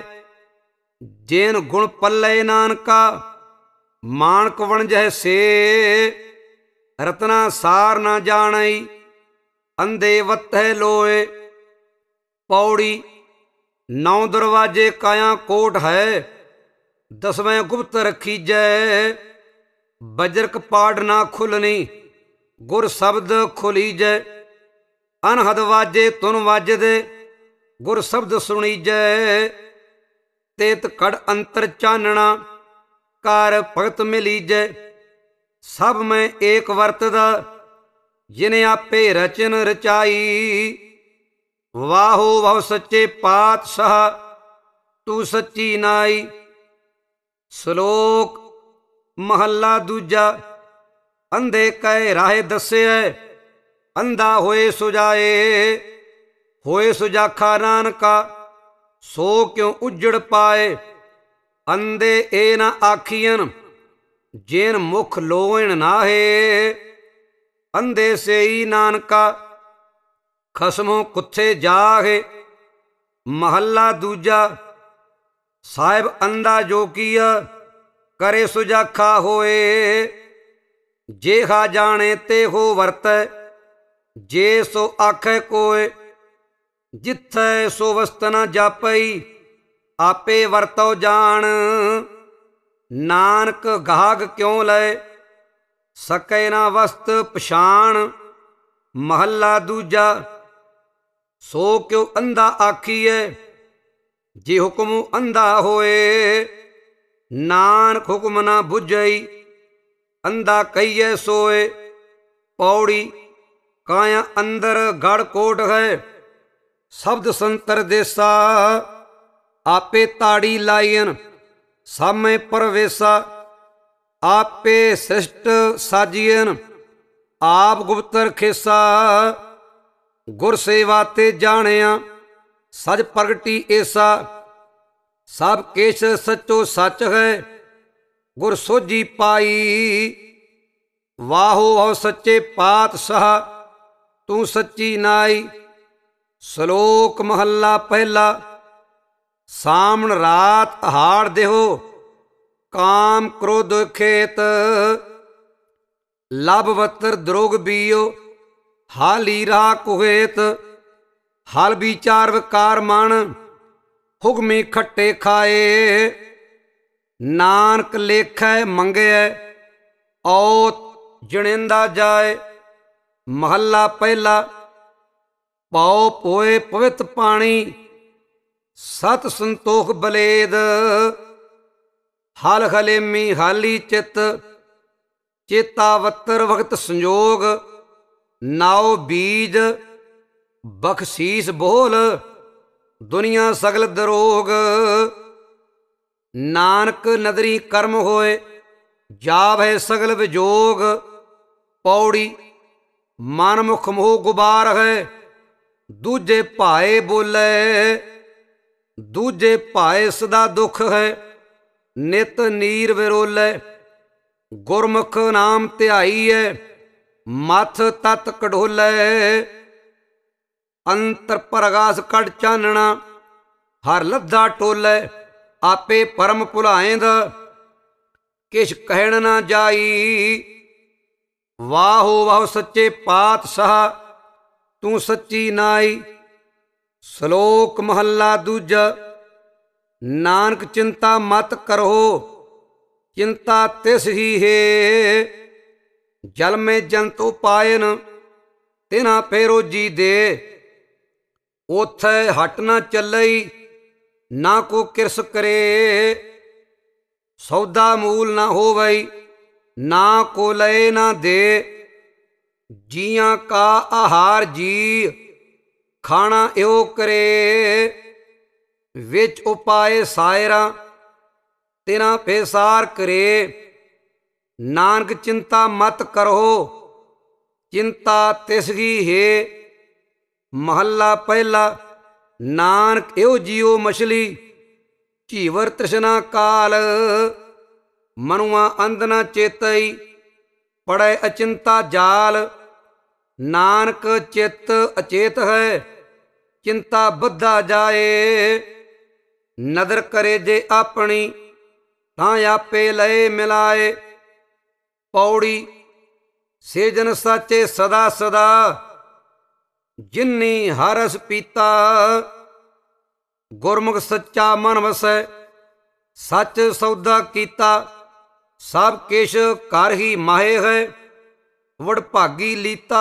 ਜੇਨ ਗੁਣ ਪੱਲੇ ਨਾਨਕਾ, ਮਾਨਕ ਵਣਜਹਿ ਸੇ। ਰਤਨਾ ਸਾਰ ਨਾ ਜਾਣਈ, ਅੰਧੇ ਵੱਤਹਿ ਲੋਏ। ਪੌੜੀ। 9 ਦਰਵਾਜੇ ਕਾਇਆ ਕੋਟ ਹੈ, 10ਵੇਂ ਗੁਪਤ ਰਖੀਜੈ। ਬਜਰ ਕਪਾੜ ਨਾ ਖੁੱਲਣੀ, ਗੁਰ ਸ਼ਬਦ ਖੁਲੀਜੈ। ਅਨਹਦ ਵਾਜੇ ਤੁਨ ਵਾਜਦੇ, ਗੁਰ ਸ਼ਬਦ ਸੁਣੀਜੈ। ਤੇਤ ਕੜ ਅੰਤਰ ਚਾਨਣਾ, ਕਾਰ ਭਗਤ ਮਿਲੀਜੈ। ਸਭ ਮੈਂ ਏਕ ਵਰਤਦਾ, ਜਿਨੇ ਆਪੇ ਰਚਨ ਰਚਾਈ। ਵਾਹੋ ਵਾਹ ਸੱਚੇ ਪਾਤਸ਼ਾਹ, ਤੂੰ ਸੱਚੀ ਨਾਈ। ਸ਼ਲੋਕ ਮਹੱਲਾ ਦੂਜਾ। ਅੰਧੇ ਕੈ ਰਾਹੇ ਦੱਸਿਐ, ਅੰਧਾ ਹੋਏ ਸੁਜਾਏ। ਹੋਏ ਸੁਜਾਖਾ ਨਾਨਕਾ, ਸੋ ਕਿਉ ਉਜੜ ਪਾਏ। ਅੰਧੇ ਏ ਨਾ ਆਖੀਐਨ, ਜੇਨ ਮੁਖ ਲੋਇਣ ਨਾਹੇ। ਅੰਧੇ ਸੇਈ ਨਾਨਕਾ, ਖਸਮੋਂ ਕੁੱਥੇ ਜਾਹੇ। ਮਹੱਲਾ ਦੂਜਾ। ਸਾਹਿਬ ਅੰਧਾ ਜੋ ਕੀਆ, ਕਰੇ ਸੁਜਾਖਾ ਹੋਏ। ਜੇਹਾ ਜਾਣੇ ਤੇ ਹੋ ਵਰਤੈ, ਜੇ ਸੋ ਆਖੈ ਕੋਇ। ਜਿੱਥੈ ਸੋ ਵਸਤ ਨ ਜਾਪਈ, ਆਪੇ ਵਰਤੋ ਜਾਣ। ਨਾਨਕ ਗਾਹਕ ਕਿਉ ਲੈ, ਸਕੈ ਨਾ ਵਸਤ ਪਛਾਣ। ਮਹੱਲਾ ਦੂਜਾ। ਸੋ ਕਿਉ ਅੰਧਾ ਆਖੀਐ, ਜੇ ਹੁਕਮ ਅੰਧਾ ਹੋਏ। ਨਾਨਕ ਹੁਕਮ ਨਾ ਬੁਝਈ, ਅੰਧਾ ਕਹੀਐ ਸੋਏ। ਪੌੜੀ। ਕਾਇਆ ਅੰਦਰ ਗੜ ਕੋਟ ਹੈ, ਸ਼ਬਦ ਸੰਤਰ ਦੇਸਾ। ਆਪੇ ਤਾੜੀ ਲਾਈਨ, ਸਾਮੇ ਪਰਵੇਸਾ। ਆਪੇ ਸ੍ਰਿਸ਼ਟ ਸਾਜੀਐਨ, ਆਪ ਗੁਪਤਰ ਖੇਸਾ। ਗੁਰ ਸੇਵਾ ਤੇ ਜਾਣਿਆ, ਸਜ ਪ੍ਰਗਟੀ ਏਸਾ। ਸਭ ਕੇਸ਼ ਸੱਚੋ ਸੱਚ ਹੈ, ਗੁਰ ਸੋਝੀ ਪਾਈ। ਵਾਹੋ ਵਾਹ ਸੱਚੇ ਪਾਤਸ਼ਾਹ, ਤੂੰ ਸੱਚੀ ਨਾਈ। ਸ਼ਲੋਕ ਮਹੱਲਾ ਪਹਿਲਾ। ਸਾਮਣ ਰਾਤ ਹਾੜ ਦੇਹੋ, ਕਾਮ ਕ੍ਰੋਧ ਖੇਤ। ਲਭ ਵਤਰ ਦਰੋਗ ਬੀਓ, ਹਾਲੀ ਰਾ ਕੁਹੇਤ। ਹਲ ਵਿਚਾਰ ਵਿਕਾਰ ਮਨ, ਹੁਕਮੀ ਖੱਟੇ ਖਾਏ। ਨਾਨਕ ਲੇਖੈ ਮੰਗਿਐ ਔਤ ਜਣਿੰਦਾ ਜਾਏ। ਮਹੱਲਾ ਪਹਿਲਾ। ਪਉ ਪੋਏ ਪਵਿੱਤ ਪਾਣੀ ਸਤ ਸੰਤੋਖ ਬਲੇਦ। ਹਲ ਹਲੇਮੀ ਹਾਲੀ ਚਿਤ ਚੇਤਾਵਤਰ ਵਕਤ ਸੰਜੋਗ। ਨਾਉ ਬੀਜ ਬਖਸ਼ੀਸ ਬੋਲ ਦੁਨੀਆ ਸਗਲ ਦਰੋਗ। ਨਾਨਕ ਨਦਰੀ ਕਰਮ ਹੋਏ ਜਾਵਹਿ ਸਗਲ ਵਿਜੋਗ। ਪੌੜੀ। ਮਨ ਮੁਖ ਮੋਹ ਗੁਬਾਰ ਹੈ ਦੂਜੇ ਭਾਏ ਬੋਲੇ। ਦੂਜੇ ਭਾਏ ਸਦਾ ਦੁਖ ਹੈ ਨਿਤ ਨੀਰ ਵਿਰੋਲੇ। ਗੁਰਮੁਖ ਨਾਮ ਧਿਆਈਐ ਮਥ ਤਤ ਕਢੋਲੇ। ਅੰਤਰ ਪ੍ਰਗਾਸ ਕਢ ਚਾਨਣਾ ਹਰ ਲੱਧਾ ਟੋਲੇ। ਆਪੇ ਪਰਮ ਭੁਲਾਏਂਦ ਕਿਛ ਕਹਿਣ ਨਾ ਜਾਈ। ਵਾਹੋ ਵਾਹ ਸੱਚੇ ਪਾਤਸ਼ਾਹ ਤੂੰ ਸੱਚੀ ਨਾਈ। ਸ਼ਲੋਕ ਮਹੱਲਾ ਦੂਜਾ। ਨਾਨਕ ਚਿੰਤਾ ਮਤ ਕਰੋ ਚਿੰਤਾ ਤਿਸ ਹੀ ਹੈ। ਜਲ ਮੇ ਜੰਤ ਉਪਾਇਨ ਤਿਨਾ ਫੇਰੋਜੀ ਦੇ। ਉਥੈ ਹਟ ਨਾ ਚੱਲਈ ਨਾ ਕੋ ਕਿਰਸ ਕਰੇ। ਸੌਦਾ ਮੂਲ ਨਾ ਹੋਵਈ ਨਾ ਕੋ ਲਏ ਨਾ ਦੇ। ਜੀਆਂ ਕਾ ਆਹਾਰ ਜੀ ਖਾਣਾ ਇਉ ਕਰੇ। ਵਿੱਚ ਉਪਾਏ ਸਾਇਰਾ ਤਿਨਾ ਫੇਸਾਰ ਕਰੇ। ਨਾਨਕ ਚਿੰਤਾ ਮਤ ਕਰੋ ਚਿੰਤਾ ਤਿਸ ਹੀ ਹੈ। ਮਹੱਲਾ ਪਹਿਲਾ। ਨਾਨਕ ਇਹੋ ਜੀਉ ਮਛਲੀ ਝੀਵਰ ਤ੍ਰਿਸ਼ਨਾ ਕਾਲ। ਮਨੁਆ ਅੰਧ ਨਾ ਚੇਤਈ ਪੜੈ ਅਚਿੰਤਾ ਜਾਲ। ਨਾਨਕ ਚਿੱਤ ਅਚੇਤ ਹੈ ਚਿੰਤਾ ਬੱਧਾ ਜਾਏ। ਨਦਰ ਕਰੇ ਜੇ ਆਪਣੀ ਤਾਂ ਆਪੇ ਲਏ ਮਿਲਾਏ। ਪੌੜੀ। ਸੇ ਜਨ ਸਾਚੇ ਸਦਾ ਸਦਾ ਜਿਨੀ ਹਰ ਰਸ ਪੀਤਾ। ਗੁਰਮੁਖ ਸੱਚਾ ਮਨ ਵਸੈ ਸੱਚ ਸੌਦਾ ਕੀਤਾ। ਸਭ ਕਿਛ ਕਰ ਹੀ ਮਾਹੇ ਹੈ ਵਡਭਾਗੀ ਲੀਤਾ।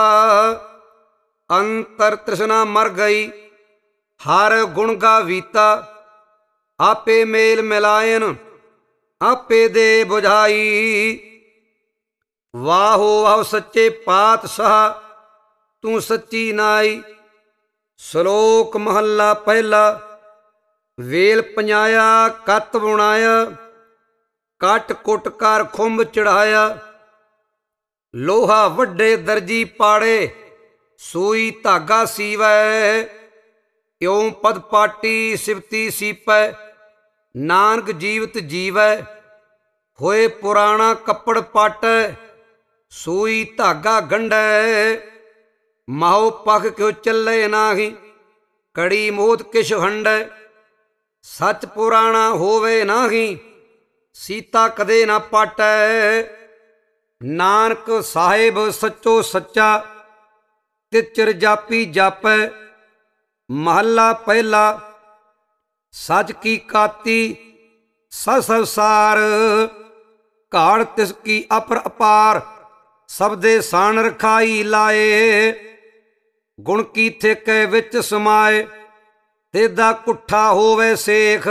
ਅੰਤਰ ਤ੍ਰਿਸ਼ਨਾ ਮਰ ਗਈ ਹਰ ਗੁਣ ਗਾਵੀਤਾ। ਆਪੇ ਮੇਲ ਮਿਲਾਇਨ ਆਪੇ ਦੇ ਬੁਝਾਈ। ਵਾਹੋ ਵਾਹ ਸੱਚੇ ਪਾਤਸ਼ਾਹ ਤੂੰ ਸੱਚੀ ਨਾਈ। ਸ਼ਲੋਕ ਮਹੱਲਾ ਪਹਿਲਾ। ਵੇਲ ਪഞ്ഞਾਇਆ ਕੱਤ ਬੁਣਾਇਆ ਕੱਟ ਕੁੱਟ ਕਰ ਖੁੰਭ ਚੜਾਇਆ। ਲੋਹਾ ਵੱਡੇ ਦਰਜੀ ਪਾੜੇ ਸੂਈ ਧਾਗਾ ਸੀਵੈ। ਇਉ ਪਦ ਪਾਟੀ ਸਿਵਤੀ ਸੀਪੈ ਨਾਨਕ ਜੀਵਤ ਜੀਵੈ। ਹੋਏ ਪੁਰਾਣਾ ਕੱਪੜ ਪਾਟੈ ਸੂਈ ਧਾਗਾ ਗੰਢੈ। ਮਾਹੋ ਪਖ ਕਿਉ ਚੱਲੇ ਨਾਹੀ ਕੜੀ ਮੋਤ ਕਿਛ ਹੰਡੈ। ਸੱਚ ਪੁਰਾਣਾ ਹੋਵੇ ਨਾਹੀ ਸੀਤਾ ਕਦੇ ਨਾ ਪਾਟੈ। ਨਾਨਕ ਸਾਹਿਬ ਸੱਚੋ ਸੱਚਾ ਤਿਚਰ ਜਾਪੀ ਜਾਪੈ। ਮਹੱਲਾ ਪਹਿਲਾ। ਸੱਚ ਕੀ ਕਾਤੀ ਸੰਸਾਰ ਘਾੜ ਤਿਸ ਕੀ ਅਪਰ ਅਪਾਰ। ਸਬਦੇ ਸਾਨ ਰਖਾਈ ਲਾਏ ਗੁਣ ਕੀ ਠੇਕੇ ਵਿੱਚ ਸਮਾਏ। ਤੇਦਾ ਕੁੱਠਾ ਹੋਵੇ ਸੇਖ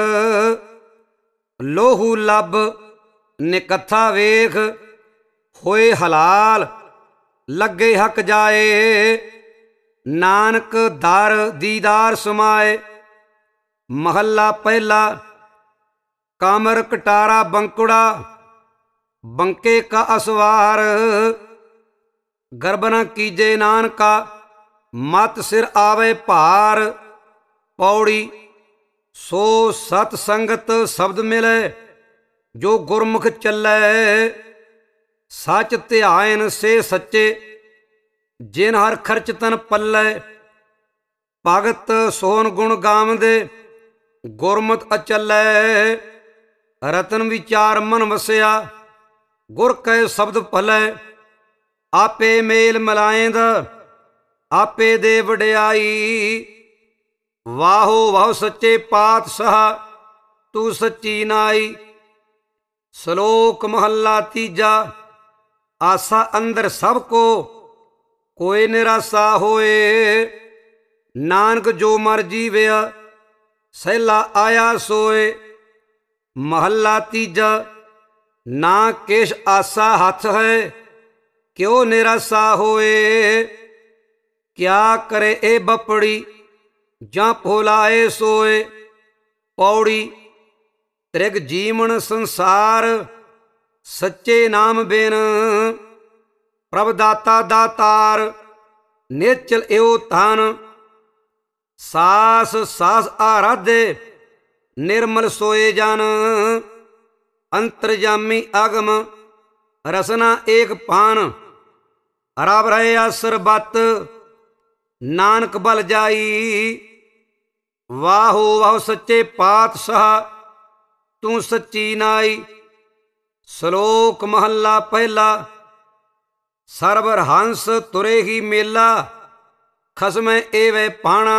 ਲੋਹੂ ਲੱਭ ਨਿਕੱਥਾ ਵੇਖ। ਹੋਏ ਹਲਾਲ ਲੱਗੇ ਹੱਕ ਜਾਏ ਨਾਨਕ ਦਰ ਦੀਦਾਰ ਸਮਾਏ। ਮਹੱਲਾ ਪਹਿਲਾ। ਕਾਮਰ ਕਟਾਰਾ ਬੰਕੁੜਾ ਬੰਕੇ ਕਾ ਅਸਵਾਰ। ਗਰਬ ਨ ਕੀਜੇ ਨਾਨਕਾ ਮਤ ਸਿਰ ਆਵੇ ਭਾਰ। ਪੌੜੀ। ਸੋ ਸਤ ਸੰਗਤ ਸ਼ਬਦ ਮਿਲੇ ਜੋ ਗੁਰਮੁਖ ਚੱਲੈ। ਸੱਚ ਧਿਆਇਨ ਸੇ ਸੱਚੇ ਜਿਨ ਹਰ ਖਰਚ ਤਨ ਪੱਲੇ। ਭਗਤ ਸੋਹਨ ਗੁਣ ਗਾਵਦੇ ਗੁਰਮਤਿ ਅਚਲੈ। ਰਤਨ ਵਿਚਾਰ ਮਨ ਵਸਿਆ ਗੁਰ ਕੈ ਸ਼ਬਦ ਭਲੇ। ਆਪੇ ਮੇਲ ਮਿਲਾਏਂਦ ਆਪੇ ਦੇ ਵਡਿਆਈ। ਵਾਹੋ ਵਾਹ ਸੱਚੇ ਪਾਤਸ਼ਾਹ ਤੂੰ ਸੱਚੀ ਨਾਈ। ਸ਼ਲੋਕ ਮਹੱਲਾ ਤੀਜਾ। ਆਸਾ ਅੰਦਰ ਸਭ ਕੋ ਕੋਈ ਨਿਰਾਸਾ ਹੋਏ। ਨਾਨਕ ਜੋ ਮਰ ਜੀਵਿਆ ਸਹਿਲਾ ਆਇਆ ਸੋਏ। ਮਹੱਲਾ ਤੀਜਾ। ਨਾ ਕਿਛ ਆਸਾ ਹੱਥ ਹੈ ਕਿਉ ਨਿਰਾਸਾ ਹੋਏ। ਕਿਆ ਕਰੇ ਇਹ ਬਪੜੀ ਜਾਂ ਭੁਲਾਏ ਸੋਏ। ਪੌੜੀ। ਤ੍ਰਿਗ ਜੀਵਨ ਸੰਸਾਰ ਸੱਚੇ ਨਾਮ ਬਿਨ। ਪ੍ਰਭ ਦਾਤਾ ਦਾਤਾਰ ਨਿਚਲ ਇਉ ਧਨ। ਸਾਸ ਸਾਸ ਆਰਾਧੇ ਨਿਰਮਲ ਸੋਏ ਜਨ। ਅੰਤਰਜਾਮੀ ਅਗਮ ਰਸਨਾ ਏਕ ਪਾਨ। ਰਬ ਰਹੇ ਸਰਬਤ ਨਾਨਕ ਬਲ ਜਾਈ। ਵਾਹੋ ਵਾਹ ਸੱਚੇ ਪਾਤਸ਼ਾਹ ਤੂੰ ਸੱਚੀ ਨਾਈ। ਸ਼ਲੋਕ ਮਹੱਲਾ ਪਹਿਲਾ। ਸਰਬਰ ਹੰਸ ਤੁਰੇ ਹੀ ਮੇਲਾ ਖਸਮੈ ਏਵੈ ਪਾਣਾ।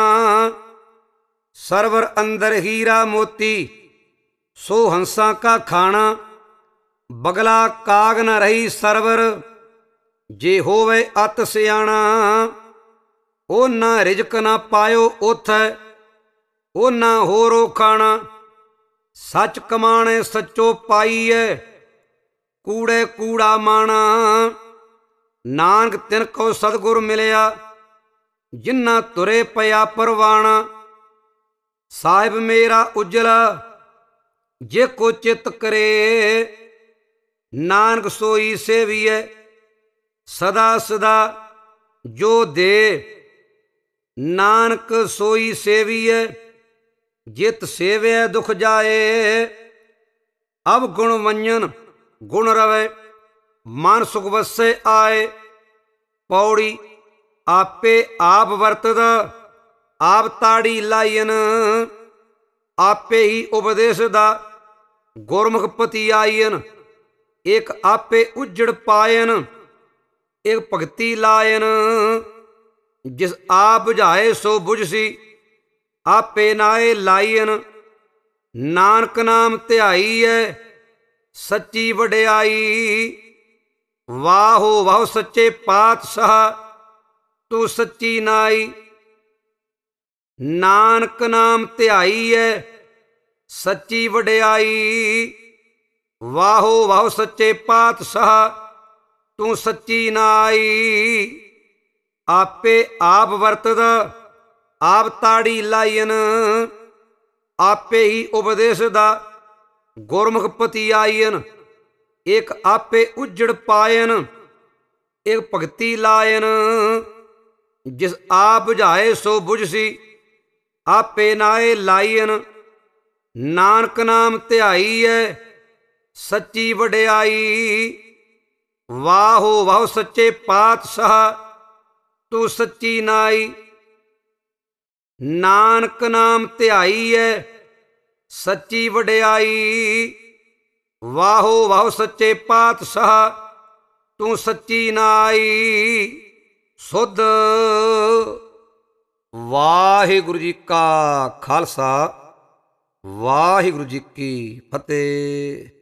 ਸਰਵਰ ਅੰਦਰ ਹੀਰਾ ਮੋਤੀ ਸੋ ਹੰਸਾਂ ਕਾ ਖਾਣਾ। ਬਗਲਾ ਕਾਗ ਨ ਰਹੀ ਸਰਵਰ ਜੇ ਹੋਵੇ ਅਤ ਸਿਆਣਾ। ਉਹਨਾਂ ਰਿਜਕ ਨਾ ਪਾਇਓ ਉਥੈ ਉਹਨਾਂ ਹੋਰੋ ਖਾਣਾ। ਸੱਚ ਕਮਾਣੇ ਸੱਚੋ ਪਾਈਐ ਕੂੜੇ ਕੂੜਾ ਮਾਣਾ। ਨਾਨਕ ਤਿਨ ਕੋ ਸਤਿਗੁਰ ਮਿਲਿਆ ਜਿਨ੍ਹਾਂ ਤੁਰੇ ਪਿਆ ਪਰਵਾਣਾ। ਸਾਹਿਬ ਮੇਰਾ ਉਜਲਾ ਜੇ ਕੋ ਚਿਤ ਕਰੇ। ਨਾਨਕ ਸੋਈ ਸੇਵੀਐ ਸਦਾ ਸਦਾ ਜੋ ਦੇ। ਨਾਨਕ ਸੋਈ ਸੇਵੀਐ ਜਿਤ ਸੇਵਿਆ ਦੁਖ ਜਾਏ। ਅਬ ਗੁਣ ਵੰਜਨ ਗੁਣ ਰਵੈ ਮਨ ਸੁਖ ਵਸੈ ਆਏ। ਪੌੜੀ। ਆਪੇ ਆਪ ਵਰਤਦਾ ਆਪ ਤਾੜੀ ਲਾਇਨ। ਆਪੇ ਹੀ ਉਪਦੇਸ਼ ਦਾ ਗੁਰਮੁਖ ਪਤੀ ਆਇਨ। ਇੱਕ ਆਪੇ ਉਜੜ ਪਾਇਨ ਇੱਕ ਭਗਤੀ ਲਾਇਨ। ਜਿਸ ਆਪ ਬੁਝਾਏ ਸੋ ਬੁਝਸੀ ਆਪੇ ਨਾਏ ਲਾਇਨ। ਨਾਨਕ ਨਾਮ ਧਿਆਈਐ ਸੱਚੀ ਵਡਿਆਈ। ਵਾਹੋ ਵਾਹ ਸੱਚੇ ਪਾਤਸ਼ਾਹ ਤੂੰ ਸੱਚੀ ਨਾਈ। ਨਾਨਕ ਨਾਮ ਧਿਆਈਐ ਸੱਚੀ ਵਡਿਆਈ। ਵਾਹੋ ਵਾਹ ਸੱਚੇ ਪਾਤਸ਼ਾਹ ਤੂੰ ਸੱਚੀ ਨਾਈ। ਆਪੇ ਆਪ ਵਰਤਦਾ ਆਪ ਤਾੜੀ ਲਾਇਨ। ਆਪੇ ਹੀ ਉਪਦੇਸ਼ ਦਾ ਗੁਰਮੁਖ ਪਤੀ ਆਇਨ। ਇੱਕ ਆਪੇ ਉਜੜ ਪਾਇਨ ਇੱਕ ਭਗਤੀ ਲਾਇਨ। ਜਿਸ ਆਪ ਬੁਝਾਏ ਸੋ ਬੁਝਸੀ ਆਪੇ ਨਾਏ ਲਾਇਨ। ਨਾਨਕ ਨਾਮ ਧਿਆਈਐ ਸੱਚੀ ਵਡਿਆਈ। ਵਾਹੋ ਵਾਹ ਸੱਚੇ ਪਾਤਸ਼ਾਹ ਤੂੰ ਸੱਚੀ ਨਾਈ। ਨਾਨਕ ਨਾਮ ਧਿਆਈਐ ਸੱਚੀ ਵਡਿਆਈ। ਵਾਹੋ ਵਾਹ ਸੱਚੇ ਪਾਤਸ਼ਾਹ ਤੂੰ ਸੱਚੀ ਨਾਈ। ਸੁਧ। ਵਾਹਿਗੁਰੂ ਜੀ ਕਾ ਖਾਲਸਾ ਵਾਹਿਗੁਰੂ ਜੀ ਕੀ ਫਤਿਹ।